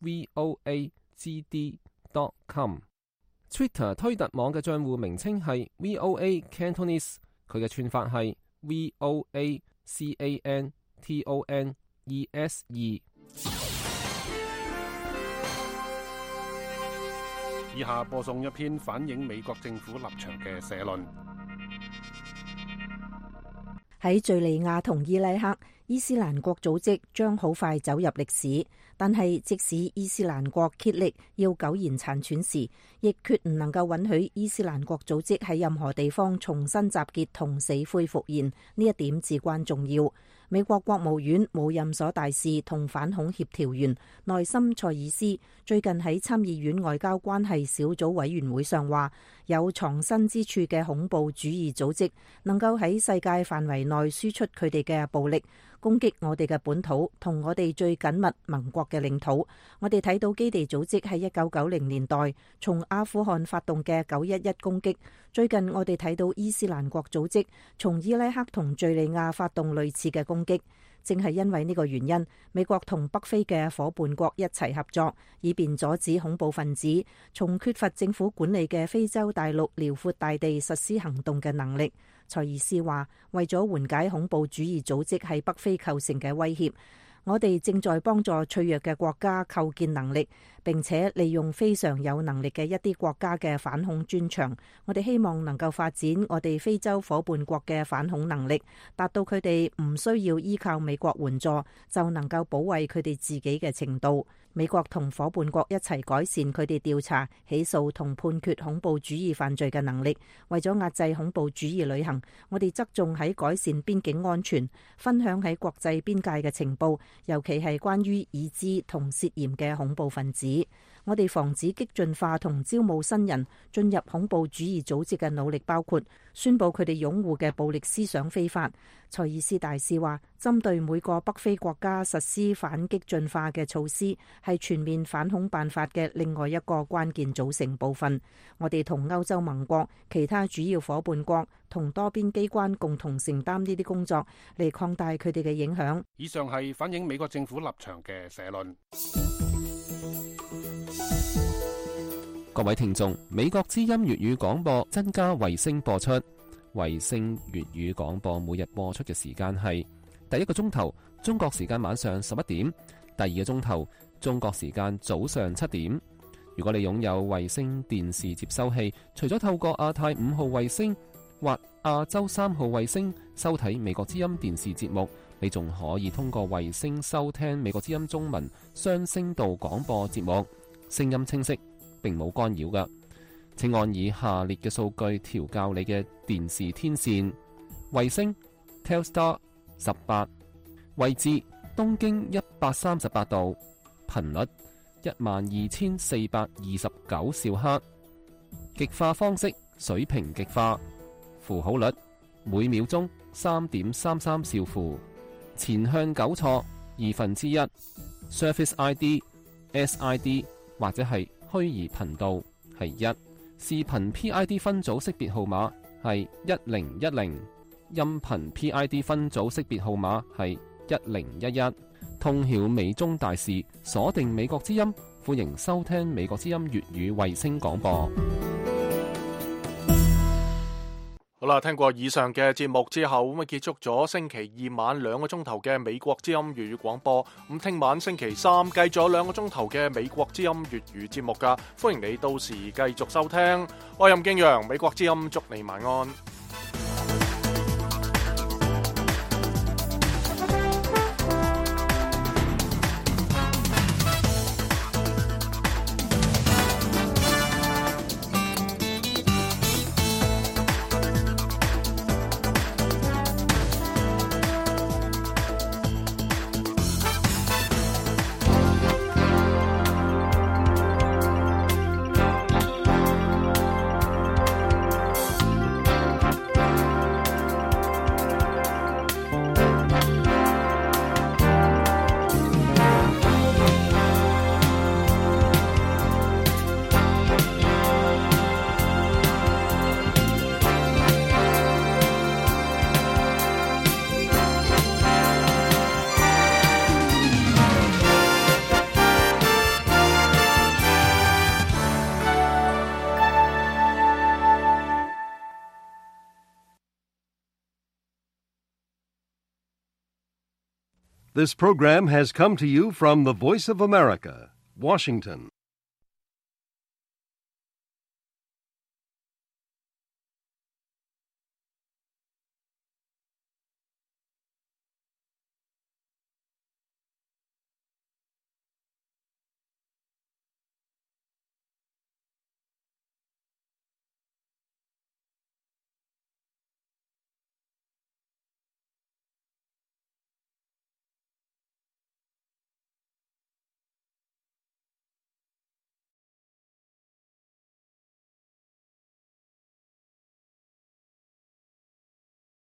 voa g d dot com。Twitter 推特網嘅賬戶名稱係 V O A Cantonese， 佢嘅串法係 V O A C A N T O N E S E。 以下播送一篇反映美國政府立場嘅社論。 喺敘利亞同伊拉克， 伊斯蘭國組織將好快走入歷史，但係即使伊斯蘭國竭力要苟延殘喘時，亦決唔能夠允許伊斯蘭國組織喺任何地方重新集結同死灰復燃，呢一點至關重要。美國國務院無任所大使同反恐協調員內森塞爾斯最近喺參議院外交關係小組委員會上話，有藏身之處嘅恐怖主義組織能夠喺世界範圍內輸出佢哋嘅暴力，攻擊我哋嘅本土同我哋最緊密盟國嘅領土。我哋睇到基地組織喺一九九零年代從阿富汗發動嘅九一一攻擊，最近我哋睇到伊斯蘭國組織從伊拉克同敘利亞發動類似嘅攻擊。正係因為呢個原因，美國同北非嘅夥伴國一齊合作，以便阻止恐怖分子從缺乏政府管理嘅非洲大陸遼闊大地實施行動嘅能力。塞爾斯話，為咗緩解恐怖主義組織喺北非構成嘅威脅，我哋正在幫助脆弱嘅國家構建能力，並且利用非常有能力嘅一啲國家嘅反恐專長。我哋希望能夠發展我哋非洲夥伴國嘅反恐能力，達到佢哋唔需要依靠美國援助就能夠保衛佢哋自己嘅程度。美國同夥伴國一齊改善佢哋調查、起訴同判決恐怖主義犯罪嘅能力。為咗壓制恐怖主義旅行，我哋側重喺改善邊境安全，分享喺國際邊界嘅情報，尤其係關於已知同涉嫌嘅恐怖分子。我哋防止激進化同招募新人進入恐怖主義組織嘅努力，包括宣布佢哋擁護嘅暴力思想非法。塞爾斯大使話，針對每個北非國家實施反激進化嘅措施，係全面反恐辦法嘅另外一個關鍵組成部分。我哋同歐洲盟國、其他主要夥伴國同多邊機關共同承擔呢啲工作，嚟擴大佢哋嘅影響。 以上係反映美國政府立場嘅社論。 各位聽眾，美國之音粵語廣播增加衛星播出。衛星粵語廣播每日播出嘅時間係第一個鐘頭中國時間晚上十一點，第二個鐘頭中國時間早上七點。如果你擁有衛星電視接收器，除咗透過亞太五號衛星或亞洲三號衛星收睇美國之音電視節目，你仲可以通過衛星收聽美國之音中文雙聲道廣播節目，聲音清晰，並冇干擾㗎。請按以下列嘅數據調校你嘅電視天線：衛星 Telstar 十八，位置東經一百三十八度，頻率一萬二千四百二十九兆赫，極化方式水平極化，符號率每秒鐘三點三三兆符，前向糾錯二分之一 ，Surface I D、S I D 或者係虛擬頻道係一。視頻 P I D 分組識別號碼係一零一零，音頻 P I D 分組識別號碼係一零一一。通曉美中大事，鎖定美國之音，歡迎收聽美國之音粵語衛星廣播。 好啦，聽過以上嘅節目之後，咁啊結束咗星期二晚兩個鐘頭嘅美國之音粵語廣播。咁聽晚星期三繼續有兩個鐘頭嘅美國之音粵語節目噶，歡迎你到時繼續收聽。我係任敬陽，美國之音祝你晚安。 This program has come to you from the Voice of America, Washington.